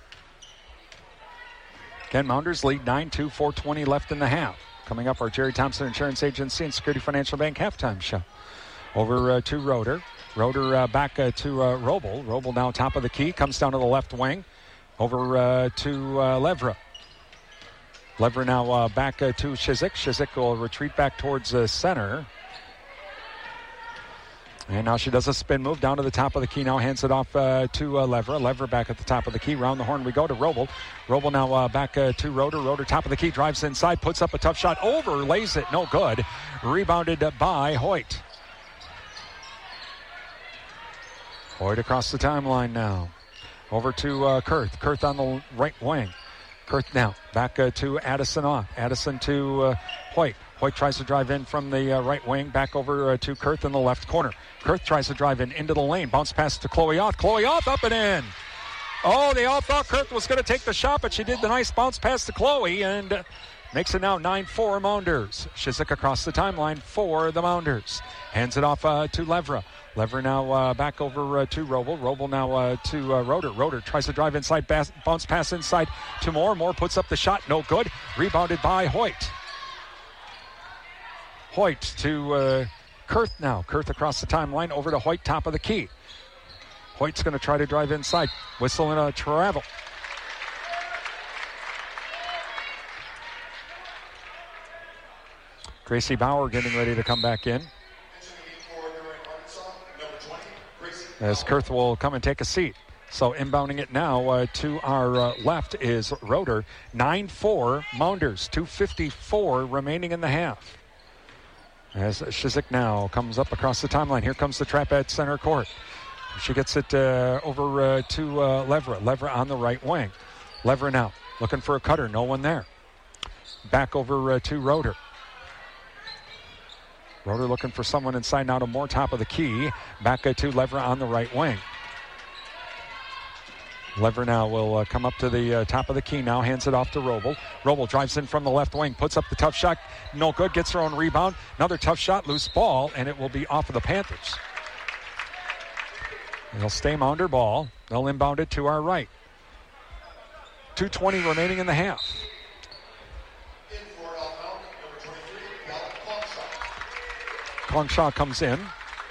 Again, Mounders lead 9-2, 4:20 left in the half. Coming up, our Jerry Thompson Insurance Agency and Security Financial Bank halftime show. Over to Roeder. Roeder back to Robel. Robel now top of the key. Comes down to the left wing. Over to Levra. Levra now back to Shizik. Shizik will retreat back towards center. And now she does a spin move down to the top of the key. Now hands it off to Levra. Levra back at the top of the key. Round the horn we go to Roble. Roble now back to Roder. Roder top of the key. Drives inside. Puts up a tough shot. Overlays it. No good. Rebounded by Hoyt. Hoyt across the timeline now. Over to Kurth. Kurth on the right wing. Kurth now back to Addison off. Addison to Hoyt. Hoyt tries to drive in from the right wing, back over to Kurth in the left corner. Kurth tries to drive in into the lane. Bounce pass to Chloe Oth. Chloe Oth up and in. Oh, they all thought Kurth was going to take the shot, but she did the nice bounce pass to Chloe and makes it now 9-4 Mounders. Shizik across the timeline for the Mounders. Hands it off to Levra. Levra now back over to Roble. Roble now to Roder. Roder tries to drive inside, bounce pass inside to Moore. Moore puts up the shot, no good. Rebounded by Hoyt. Hoyt to Kurth now. Kurth across the timeline over to Hoyt, top of the key. Hoyt's going to try to drive inside. Whistle and a travel. Gracie Bauer getting ready to come back in. As Kurth will come and take a seat. So inbounding it now to our left is Roder. 9-4 Mounders. 2:54 remaining in the half. As Shizik now comes up across the timeline. Here comes the trap at center court. She gets it over to Levra. Levra on the right wing. Levra now looking for a cutter. No one there. Back over to Roder. Roder looking for someone inside now to Moore, top of the key. Back to Levra on the right wing. Levra now will come up to the top of the key now, hands it off to Roble. Roble drives in from the left wing, puts up the tough shot. No good, gets her own rebound. Another tough shot, loose ball, and it will be off of the Panthers. They'll stay Mounder ball. They'll inbound it to our right. 2:20 remaining in the half. Klongshaw comes in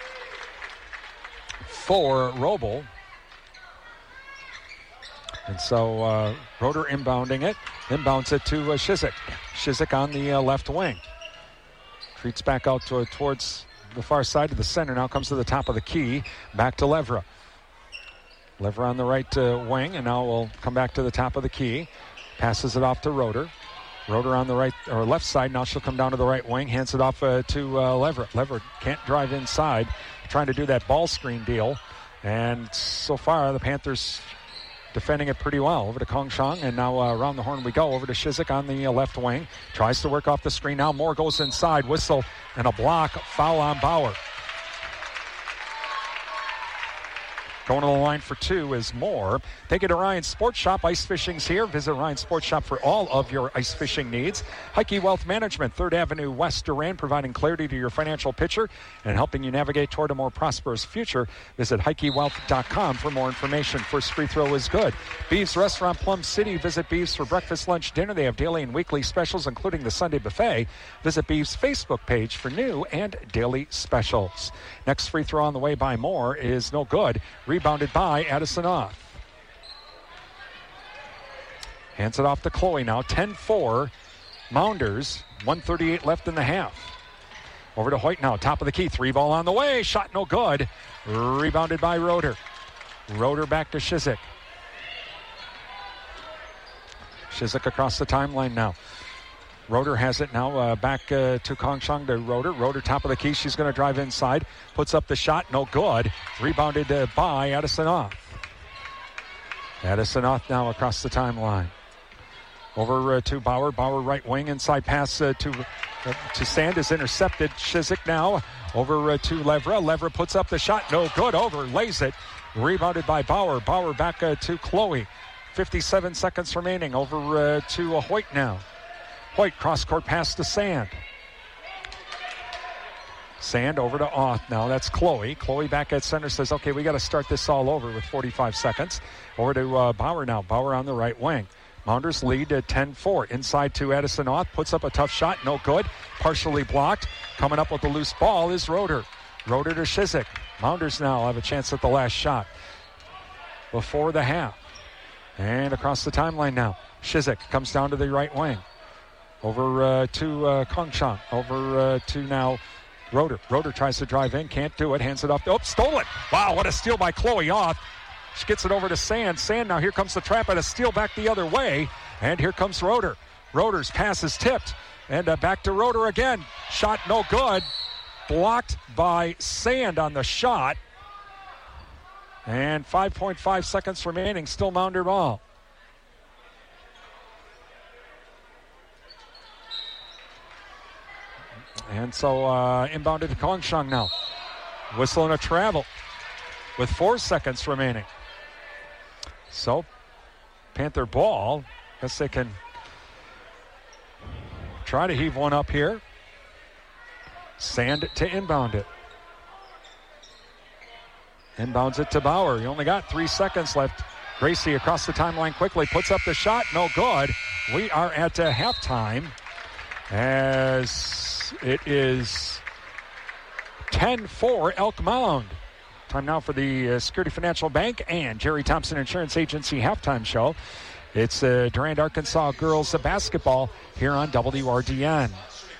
for Roble. And so Roder inbounding it. Inbounds it to Shizik. Shizik on the left wing. Treats back out towards the far side of the center. Now comes to the top of the key. Back to Levra. Levra on the right wing. And now we'll come back to the top of the key. Passes it off to Roder. Roder on the right or left side. Now she'll come down to the right wing. Hands it off to Levra. Levra can't drive inside. Trying to do that ball screen deal. And so far the Panthers defending it pretty well. Over to Kongshang, and now around the horn we go. Over to Shizik on the left wing. Tries to work off the screen. Now Moore goes inside. Whistle and a block. Foul on Bauer. Going to the line for two is Moore. Take it to Ryan Sports Shop. Ice fishing's here. Visit Ryan Sports Shop for all of your ice fishing needs. Heike Wealth Management, 3rd Avenue West, Durand, providing clarity to your financial picture and helping you navigate toward a more prosperous future. Visit HikeWealth.com for more information. First free throw is good. Beeves Restaurant, Plum City. Visit Beeves for breakfast, lunch, dinner. They have daily and weekly specials, including the Sunday buffet. Visit Beeves' Facebook page for new and daily specials. Next free throw on the way by Moore is no good. Rebounded by Addison Oth. Hands it off to Chloe now. 10-4 Mounders. 1:38 left in the half. Over to Hoyt now. Top of the key. 3 ball on the way. Shot no good. Rebounded by Roder. Roder back to Shizik. Shizik across the timeline now. Roder has it now back to Kongshang to Roder. Roder top of the key. She's going to drive inside. Puts up the shot. No good. Rebounded by Addison Oth. Addison Oth now across the timeline. Over to Bauer. Bauer right wing. Inside pass to Sand is intercepted. Shizik now over to Levra. Levra puts up the shot. No good. Overlays it. Rebounded by Bauer. Bauer back to Chloe. 57 seconds remaining. Over to Hoyt now. Hoyt cross-court pass to Sand. Sand over to Oth now. That's Chloe. Chloe back at center says, okay, we got to start this all over with 45 seconds. Over to Bauer now. Bauer on the right wing. Mounders lead at 10-4. Inside to Addison Oth. Puts up a tough shot. No good. Partially blocked. Coming up with the loose ball is Roder. Roder to Shizik. Mounders now have a chance at the last shot before the half. And across the timeline now. Shizik comes down to the right wing. Over to Kongshang. Over to now Roeder tries to drive in, can't do it, hands it up. Oh, stolen. Wow, what a steal by Chloe Off. She gets it over to Sand. Sand, now here comes the trap and a steal back the other way. And here comes Roeder. Roeder's pass is tipped. And back to Roeder again. Shot no good. Blocked by Sand on the shot. And 5.5 seconds remaining. Still Mounder ball. And so inbounded to Kongshang now. Whistle and a travel with 4 seconds remaining. So Panther ball. Guess they can try to heave one up here. Sand to inbound it. Inbounds it to Bauer. He only got 3 seconds left. Gracie across the timeline quickly. Puts up the shot. No good. We are at halftime as it is 10-4 Elk Mound. Time now for the Security Financial Bank and Jerry Thompson Insurance Agency halftime show. It's Durand, Arkansas girls basketball here on WRDN.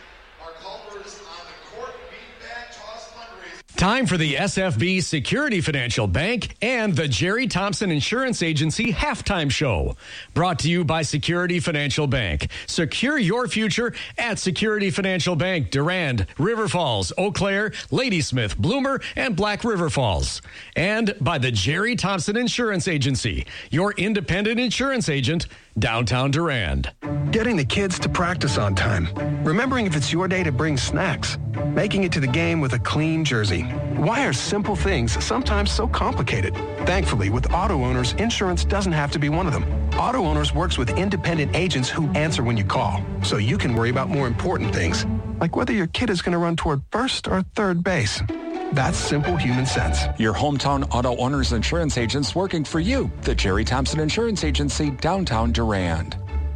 Time for the SFB Security Financial Bank and the Jerry Thompson Insurance Agency halftime show. Brought to you by Security Financial Bank. Secure your future at Security Financial Bank, Durand, River Falls, Eau Claire, Ladysmith, Bloomer, and Black River Falls. And by the Jerry Thompson Insurance Agency, your independent insurance agent, downtown Durand. Getting the kids to practice on time. Remembering if it's your day to bring snacks. Making it to the game with a clean jersey. Why are simple things sometimes so complicated? Thankfully, with Auto Owners, insurance doesn't have to be one of them. Auto Owners works with independent agents who answer when you call, so you can worry about more important things, like whether your kid is going to run toward first or third base. That's simple human sense. Your hometown Auto Owners Insurance agents working for you. The Jerry Thompson Insurance Agency, downtown Durand.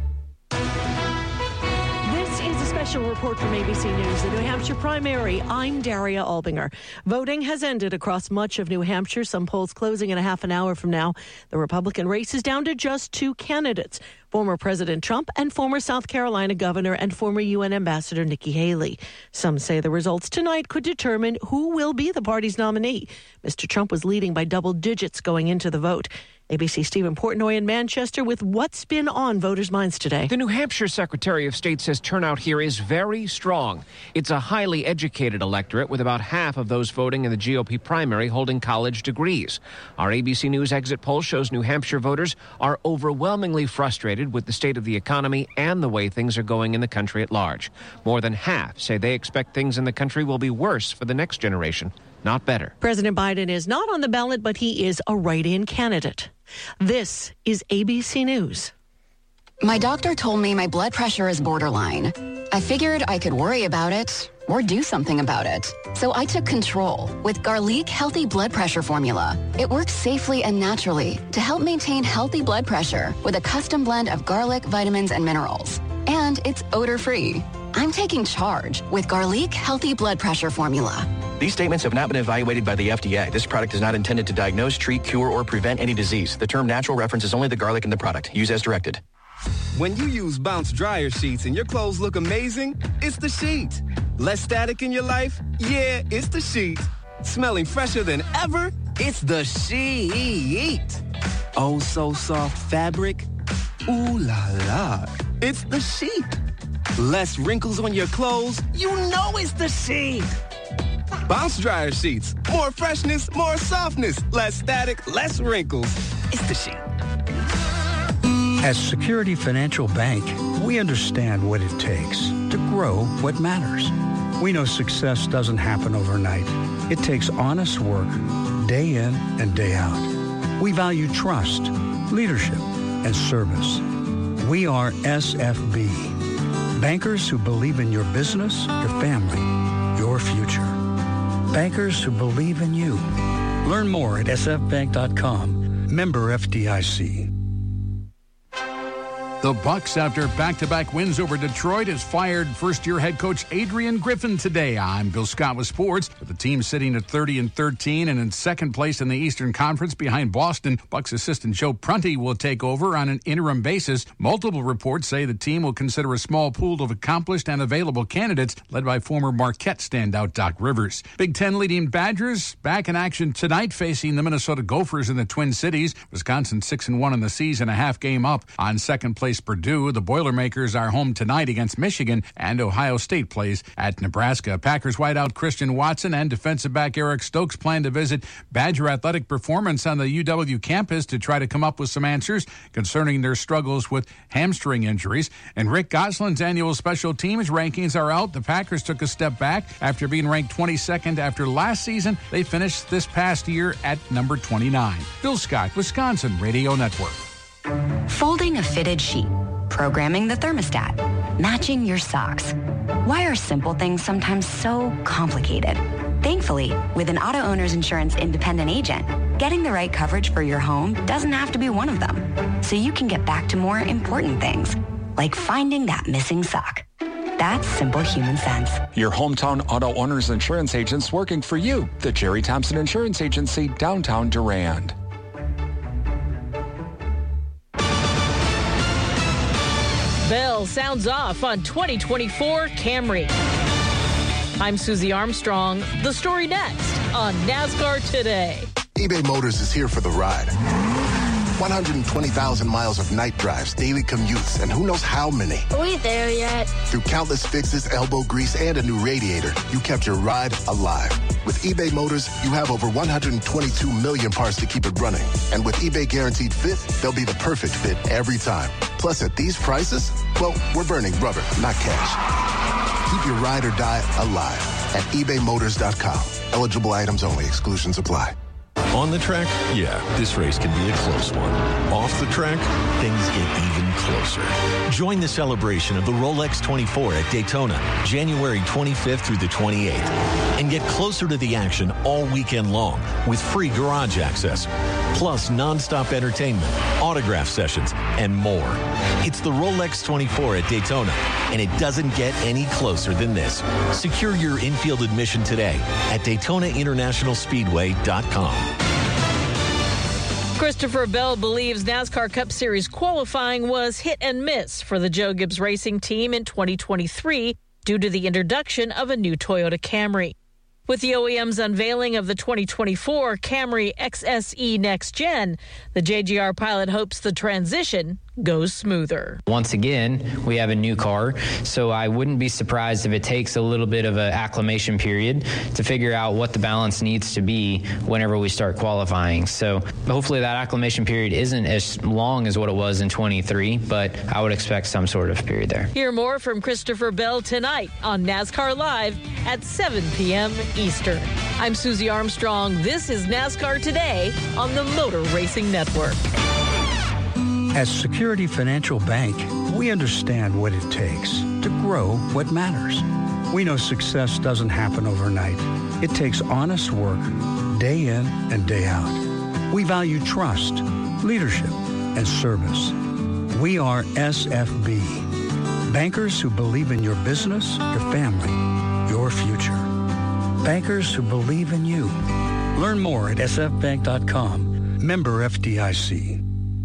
This is a special report from ABC News, the New Hampshire primary. I'm Daria Albinger. Voting has ended across much of New Hampshire. Some polls closing in a half an hour from now. The Republican race is down to just 2 candidates. Former President Trump and former South Carolina Governor and former UN Ambassador Nikki Haley. Some say the results tonight could determine who will be the party's nominee. Mr. Trump was leading by double digits going into the vote. ABC Stephen Portnoy in Manchester with what's been on voters' minds today. The New Hampshire Secretary of State says turnout here is very strong. It's a highly educated electorate, with about half of those voting in the GOP primary holding college degrees. Our ABC News exit poll shows New Hampshire voters are overwhelmingly frustrated with the state of the economy and the way things are going in the country at large. More than half say they expect things in the country will be worse for the next generation, not better. President Biden is not on the ballot, but he is a write-in candidate. This is ABC News. My doctor told me my blood pressure is borderline. I figured I could worry about it or do something about it. So I took control with Garlic Healthy Blood Pressure Formula. It works safely and naturally to help maintain healthy blood pressure with a custom blend of garlic, vitamins, and minerals. And it's odor-free. I'm taking charge with Garlic Healthy Blood Pressure Formula. These statements have not been evaluated by the FDA. This product is not intended to diagnose, treat, cure, or prevent any disease. The term natural references only the garlic in the product. Use as directed. When you use Bounce dryer sheets and your clothes look amazing, it's the sheet. Less static in your life? Yeah, it's the sheet. Smelling fresher than ever? It's the sheet. Oh, so soft fabric? Ooh la la. It's the sheet. Less wrinkles on your clothes? You know it's the sheet. Bounce dryer sheets. More freshness, more softness. Less static, less wrinkles. It's the sheet. At Security Financial Bank, we understand what it takes to grow what matters. We know success doesn't happen overnight. It takes honest work, day in and day out. We value trust, leadership, and service. We are SFB. Bankers who believe in your business, your family, your future. Bankers who believe in you. Learn more at sfbank.com. Member FDIC. The Bucks, after back-to-back wins over Detroit, has fired first-year head coach Adrian Griffin today. I'm Bill Scott with sports. With the team sitting at 30-13 and in second place in the Eastern Conference behind Boston, Bucks assistant Joe Prunty will take over on an interim basis. Multiple reports say the team will consider a small pool of accomplished and available candidates, led by former Marquette standout Doc Rivers. Big Ten leading Badgers back in action tonight, facing the Minnesota Gophers in the Twin Cities. Wisconsin 6-1 in the season, a half game up on second place Purdue. The Boilermakers are home tonight against Michigan, and Ohio State plays at Nebraska. Packers wideout Christian Watson and defensive back Eric Stokes plan to visit Badger Athletic Performance on the UW campus to try to come up with some answers concerning their struggles with hamstring injuries. And Rick Gosselin's annual special teams rankings are out. The Packers took a step back after being ranked 22nd after last season. They finished this past year at number 29. Bill Scott, Wisconsin Radio Network. Folding a fitted sheet, programming the thermostat, matching your socks. Why are simple things sometimes so complicated? Thankfully, with an Auto Owners Insurance independent agent, getting the right coverage for your home doesn't have to be one of them. So you can get back to more important things, like finding that missing sock. That's simple human sense. Your hometown Auto Owners Insurance agents working for you. The Jerry Thompson Insurance Agency, downtown Durand. Bell sounds off on 2024 Camry. I'm Susie Armstrong. The story next on NASCAR Today. eBay Motors is here for the ride. 120,000 miles of night drives, daily commutes, and who knows how many. Are we there yet? Through countless fixes, elbow grease, and a new radiator, you kept your ride alive. With eBay Motors, you have over 122 million parts to keep it running. And with eBay Guaranteed Fit, they'll be the perfect fit every time. Plus, at these prices, well, we're burning rubber, not cash. Keep your ride or die alive at ebaymotors.com. Eligible items only. Exclusions apply. On the track, yeah, this race can be a close one. Off the track, things get even closer. Join the celebration of the Rolex 24 at Daytona, January 25th through the 28th. And get closer to the action all weekend long with free garage access, plus nonstop entertainment, autograph sessions, and more. It's the Rolex 24 at Daytona, and it doesn't get any closer than this. Secure your infield admission today at DaytonaInternationalSpeedway.com. Christopher Bell believes NASCAR Cup Series qualifying was hit and miss for the Joe Gibbs Racing team in 2023 due to the introduction of a new Toyota Camry. With the OEM's unveiling of the 2024 Camry XSE Next Gen, the JGR pilot hopes the transition goes smoother. Once again, we have a new car, so I wouldn't be surprised if it takes a little bit of an acclimation period to figure out what the balance needs to be whenever we start qualifying. So hopefully that acclimation period isn't as long as what it was in 23, but I would expect some sort of period there. Hear more from Christopher Bell tonight on NASCAR Live at 7 p.m. Eastern. I'm Susie Armstrong. This is NASCAR Today on the Motor Racing Network. At Security Financial Bank, we understand what it takes to grow what matters. We know success doesn't happen overnight. It takes honest work, day in and day out. We value trust, leadership, and service. We are SFB, bankers who believe in your business, your family, your future. Bankers who believe in you. Learn more at sfbank.com. Member FDIC.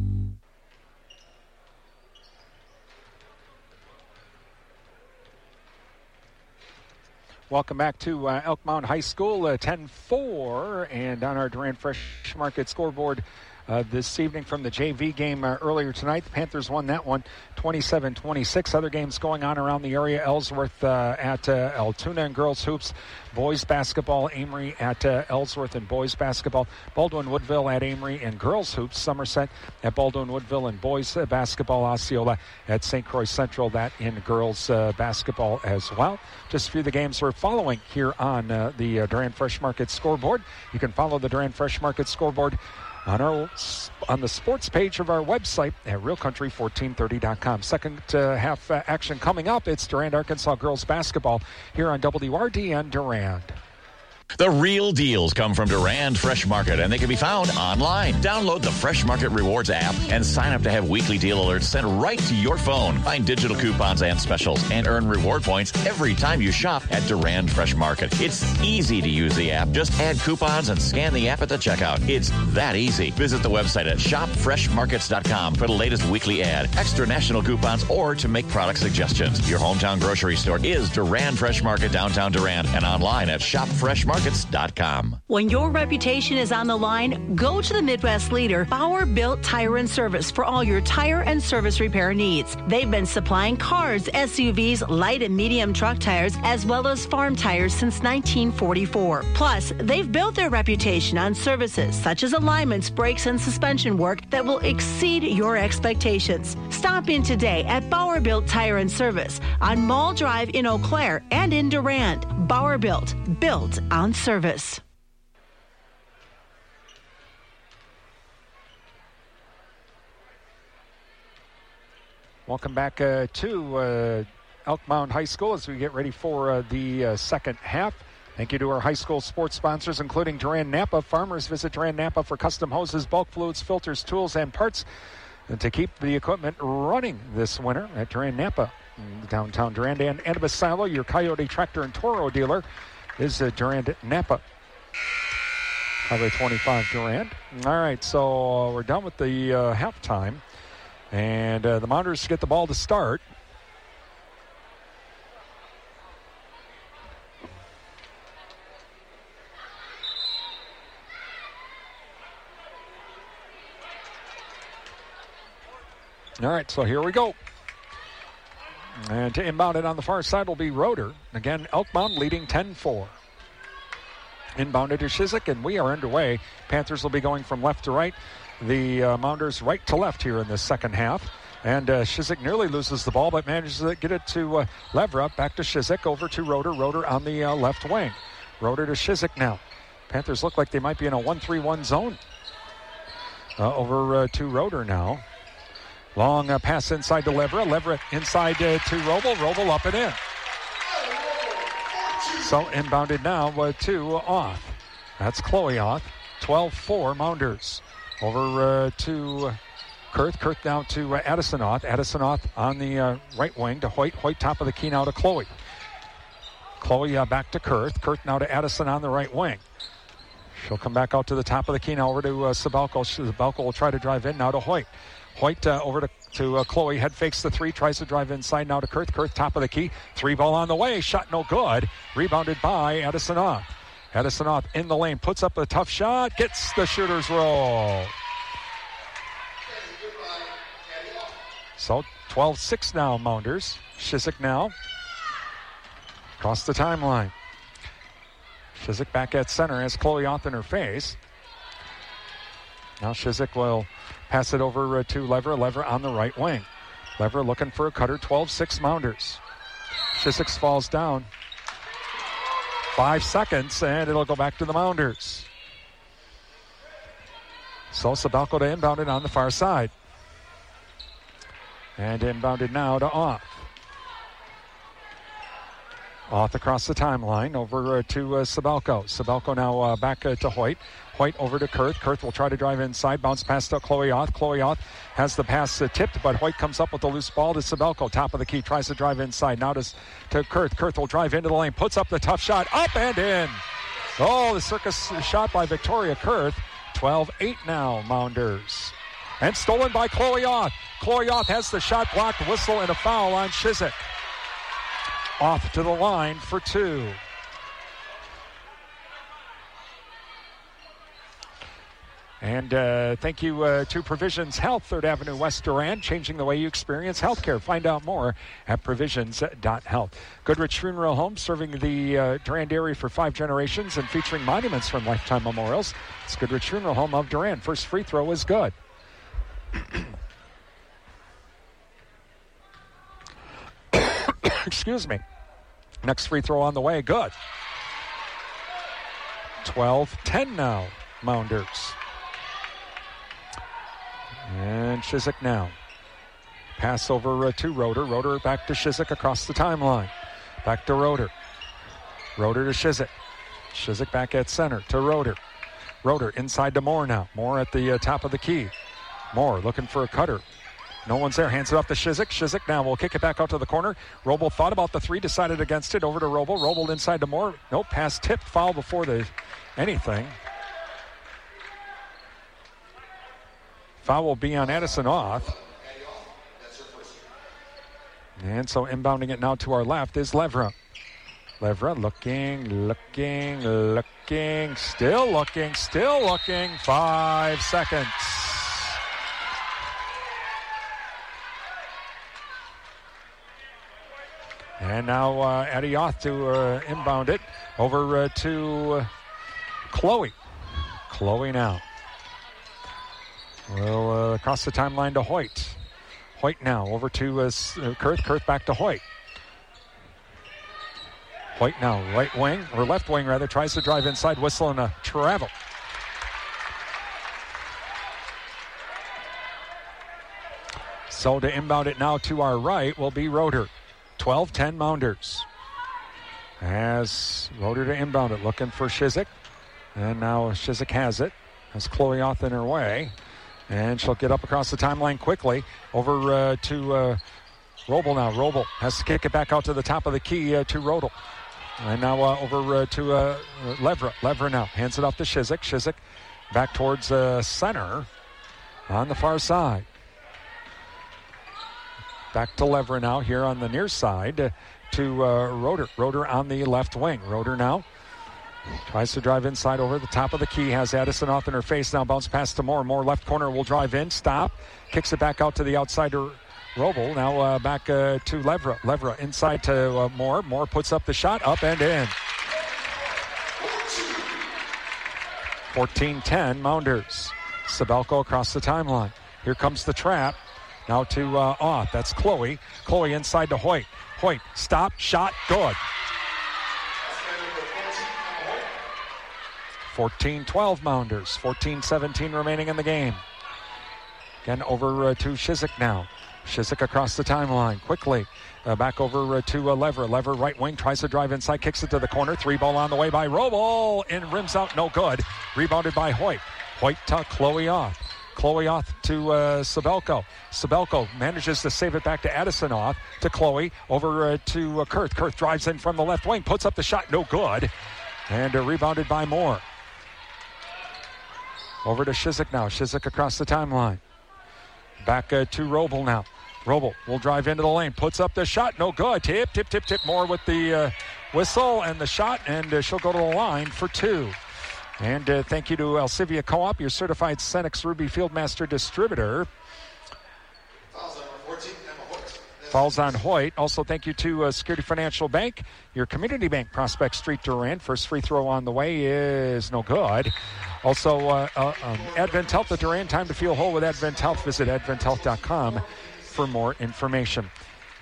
Welcome back to Elk Mound High School, 10-4, and on our Durand Fresh Market scoreboard this evening from the JV game earlier tonight. The Panthers won that one 27-26. Other games going on around the area. Ellsworth at Altoona in girls hoops. Boys basketball, Amory at Ellsworth in boys basketball. Baldwin Woodville at Amory in girls hoops. Somerset at Baldwin Woodville in boys basketball. Osceola at St. Croix Central, that in girls basketball as well. Just a few of the games we're following here on the Durand Fresh Market scoreboard. You can follow the Durand Fresh Market scoreboard on the sports page of our website at realcountry1430.com. Second half action coming up. It's Durand, Arkansas girls basketball here on WRDN Durand. The real deals come from Durand Fresh Market, and they can be found online. Download the Fresh Market Rewards app and sign up to have weekly deal alerts sent right to your phone. Find digital coupons and specials and earn reward points every time you shop at Durand Fresh Market. It's easy to use the app. Just add coupons and scan the app at the checkout. It's that easy. Visit the website at shopfreshmarkets.com for the latest weekly ad, extra national coupons, or to make product suggestions. Your hometown grocery store is Durand Fresh Market, downtown Durand, and online at shopfreshmarkets.com. When your reputation is on the line, go to the Midwest leader, Bauer Built Tire and Service, for all your tire and service repair needs. They've been supplying cars, SUVs, light and medium truck tires, as well as farm tires since 1944. Plus, they've built their reputation on services such as alignments, brakes, and suspension work that will exceed your expectations. Stop in today at Bauer Built Tire and Service on Mall Drive in Eau Claire and in Durand. Bauer Built on service. Welcome back to Elk Mound High School as we get ready for the second half. Thank you to our high school sports sponsors, including Durand Napa. Farmers visit Durand Napa for custom hoses, bulk fluids, filters, tools, and parts to keep the equipment running this winter at Durand Napa. Downtown Durand and Annabas Silo, your Coyote Tractor and Toro dealer, is Durand Napa. Highway 25 Durand. All right, so we're done with the halftime. And the Mounders get the ball to start. All right, so here we go. And to inbound it on the far side will be Roeder. Again, Elk Mound leading 10-4. Inbounded to Shizik, and we are underway. Panthers will be going from left to right. The Mounders right to left here in the second half. And Shizik nearly loses the ball, but manages to get it to Levra. Back to Shizik, over to Roeder. Roeder on the left wing. Roeder to Shizik now. Panthers look like they might be in a 1-3-1 zone. Over to Roeder now. Long pass inside to Levra. Levra inside to Robel. Robel up and in. So inbounded now to Oth. That's Chloe Oth. 12-4 Mounders. Over to Kurth. Kurth now to Addison Oth. Addison Oth on the right wing to Hoyt. Hoyt top of the key now to Chloe. Chloe back to Kurth. Kurth now to Addison on the right wing. She'll come back out to the top of the key now over to Sabelko. Sabelko will try to drive in now to Hoyt. Hoyt over to Chloe. Head fakes the three. Tries to drive inside now to Kurth. Kurth top of the key. Three ball on the way. Shot no good. Rebounded by Addison Oth. Addison Oth in the lane. Puts up a tough shot. Gets the shooter's roll. So 12-6 now Mounders. Shizik now. Across the timeline. Shizik back at center. Has Chloe Oth in her face. Now Shizik will pass it over to Levra. Levra on the right wing. Levra looking for a cutter. 12-6 Mounders. Shizik falls down. 5 seconds, and it'll go back to the Mounders. So Sabelko to inbound it on the far side. And inbounded now to Oth. Oth across the timeline over to Sabelko. Sabelko now back to Hoyt. Hoyt over to Kurth. Kurth will try to drive inside. Bounce pass to Chloe Oth. Chloe Oth has the pass tipped, but Hoyt comes up with the loose ball to Sabelko. Top of the key. Tries to drive inside. Now to Kurth. Kurth will drive into the lane. Puts up the tough shot. Up and in. Oh, the circus shot by Victoria Kurth. 12-8 now, Mounders. And stolen by Chloe Oth. Chloe Oth has the shot blocked. Whistle and a foul on Shizik. Off to the line for two. And thank you to Provisions Health, 3rd Avenue West Durand, changing the way you experience healthcare. Find out more at provisions.health. Goodrich Funeral Home, serving the Durand area for 5 generations and featuring monuments from Lifetime Memorials. It's Goodrich Funeral Home of Durand. First free throw is good. Excuse me. Next free throw on the way. Good. 12-10 now, Mounders. And Shizik now. Pass over to Roeder. Roeder back to Shizik across the timeline. Back to Roeder. Roeder to Shizik. Shizik back at center to Roeder. Roeder inside to Moore now. Moore at the top of the key. Moore looking for a cutter. No one's there. Hands it off to Shizik. Shizik now will kick it back out to the corner. Roble thought about the three, decided against it. Over to Roble. Roble inside to Moore. Nope, pass tipped. Foul before anything. Foul will be on Addison Auth. And so inbounding it now to our left is Levra. Levra looking, still looking. 5 seconds. And now Addie Auth to inbound it over to Chloe. Chloe now. Well, across the timeline to Hoyt. Hoyt now over to Kurth. Kurth back to Hoyt. Hoyt now right wing, or left wing rather, tries to drive inside, whistle and a travel. So to inbound it now to our right will be Roeder. 12-10 Mounders. As Roeder to inbound it, looking for Shizik. And now Shizik has it. Has Chloe Auth in her way. And she'll get up across the timeline quickly. Over to Roble now. Roble has to kick it back out to the top of the key to Rodel. And now over to Levra. Levra now hands it off to Shizik. Shizik back towards center on the far side. Back to Levra now here on the near side to Roeder. Roeder on the left wing. Roeder now tries to drive inside over the top of the key. Has Addison Auth in her face now. Bounce pass to Moore. Moore left corner will drive in. Stop. Kicks it back out to the outside to Roble. Now back to Levra. Levra inside to Moore. Moore puts up the shot. Up and in. 14-10 Mounders. Sabelko across the timeline. Here comes the trap. Now to Auth. That's Chloe. Chloe inside to Hoyt. Hoyt, stop, shot, good. 14-12 Mounders. 14-17 remaining in the game. Again, over to Shizik now. Shizik across the timeline. Quickly. Back over to Levra. Levra right wing. Tries to drive inside. Kicks it to the corner. 3-ball on the way by Roble. And rims out. No good. Rebounded by Hoyt. Hoyt to Chloe Auth. Chloe Auth to Sabelko. Sabelko manages to save it back to Addison Auth. To Chloe. Over to Kurth. Kurth drives in from the left wing. Puts up the shot. No good. And rebounded by Moore. Over to Shizik now. Shizik across the timeline. Back to Roble now. Roble will drive into the lane. Puts up the shot. No good. Tip. Moore with the whistle and the shot. And she'll go to the line for two. And thank you to Alcivia Co-op, your certified Cenex Ruby Fieldmaster distributor. Falls on Hoyt. Also, thank you to Security Financial Bank, your community bank, Prospect Street, Durand. First free throw on the way is no good. Also, Advent Health of Durand. Time to feel whole with Advent Health. Visit adventhealth.com for more information.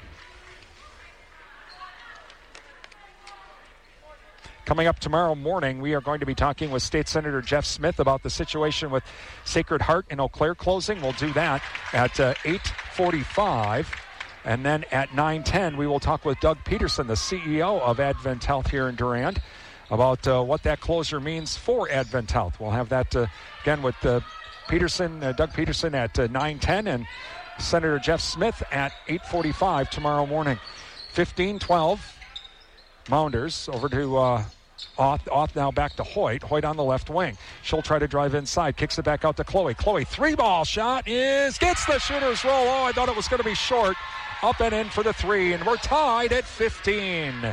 Coming up tomorrow morning, we are going to be talking with State Senator Jeff Smith about the situation with Sacred Heart in Eau Claire closing. We'll do that at 8:45. And then at 9:10, we will talk with Doug Peterson, the CEO of Advent Health here in Durand, about what that closure means for Advent Health. We'll have that again with Peterson, Doug Peterson at 9:10 and Senator Jeff Smith at 8:45 tomorrow morning. 15-12 Mounders over to Auth now back to Hoyt. Hoyt on the left wing. She'll try to drive inside. Kicks it back out to Chloe. Chloe, 3-ball shot gets the shooter's roll. Oh, I thought it was going to be short. Up and in for the three, and we're tied at 15.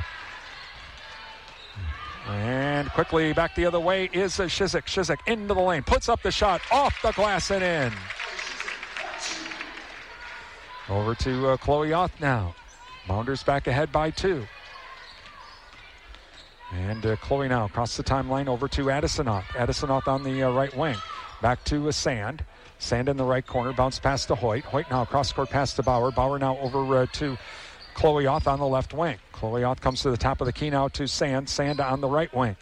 And quickly back the other way is Shizik. Shizik into the lane. Puts up the shot. Off the glass and in. Over to Chloe Auth now. Mounders back ahead by 2. And Chloe now across the timeline over to Addison Auth. Addison Auth on the right wing. Back to Sand. Sand in the right corner. Bounce pass to Hoyt. Hoyt now across court pass to Bauer. Bauer now over to Chloe Auth on the left wing. Chloe Auth comes to the top of the key now to Sand. Sand on the right wing.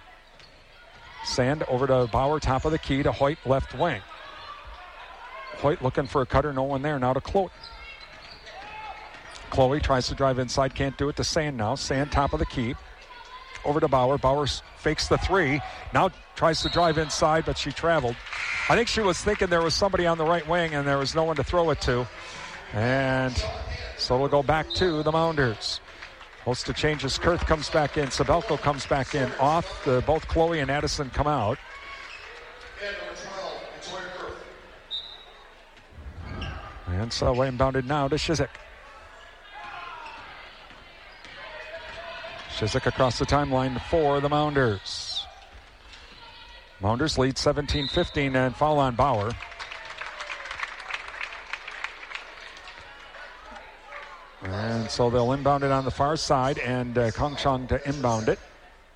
Sand over to Bauer, top of the key to Hoyt, left wing. Hoyt looking for a cutter. No one there. Now to Chloe. Chloe tries to drive inside. Can't do it to Sand now. Sand top of the key. over to Bauer. Bauer fakes the three. Now tries to drive inside, but she traveled. I think she was thinking there was somebody on the right wing and there was no one to throw it to. And so it'll go back to the Mounders. Host of changes. Kurth comes back in. Sabelko comes back in. Off. Both Chloe and Addison come out. And so inbounded now to Shizik. Shizik across the timeline for the Mounders. Mounders lead 17-15 and foul on Bauer. And so they'll inbound it on the far side and Kongshan to inbound it.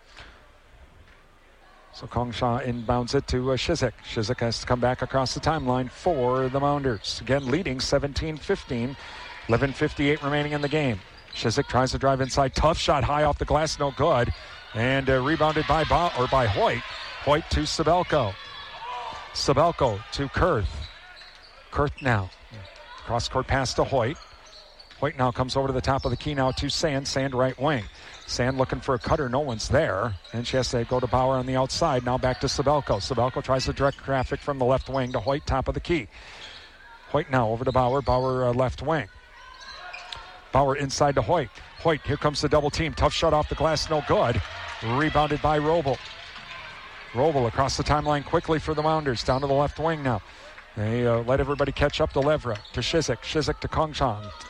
So Kongsha inbounds it to Shizik. Shizik has to come back across the timeline for the Mounders. Again, leading 17-15. 11:58 remaining in the game. Shizik tries to drive inside. Tough shot high off the glass, no good. And rebounded by Hoyt. Hoyt to Sabelko. Sabelko to Kurth. Kurth now. Cross-court pass to Hoyt. Hoyt now comes over to the top of the key now to Sand. Sand right wing. Sand looking for a cutter. No one's there. And she has to go to Bauer on the outside. Now back to Sabelko. Sabelko tries to direct traffic from the left wing to Hoyt, top of the key. Hoyt now over to Bauer. Bauer left wing. Bauer inside to Hoyt. Hoyt, here comes the double team. Tough shot off the glass, no good. Rebounded by Roble. Roble across the timeline quickly for the Mounders. Down to the left wing now. They let everybody catch up to Levra, to Shizik. Shizik to Kongshan.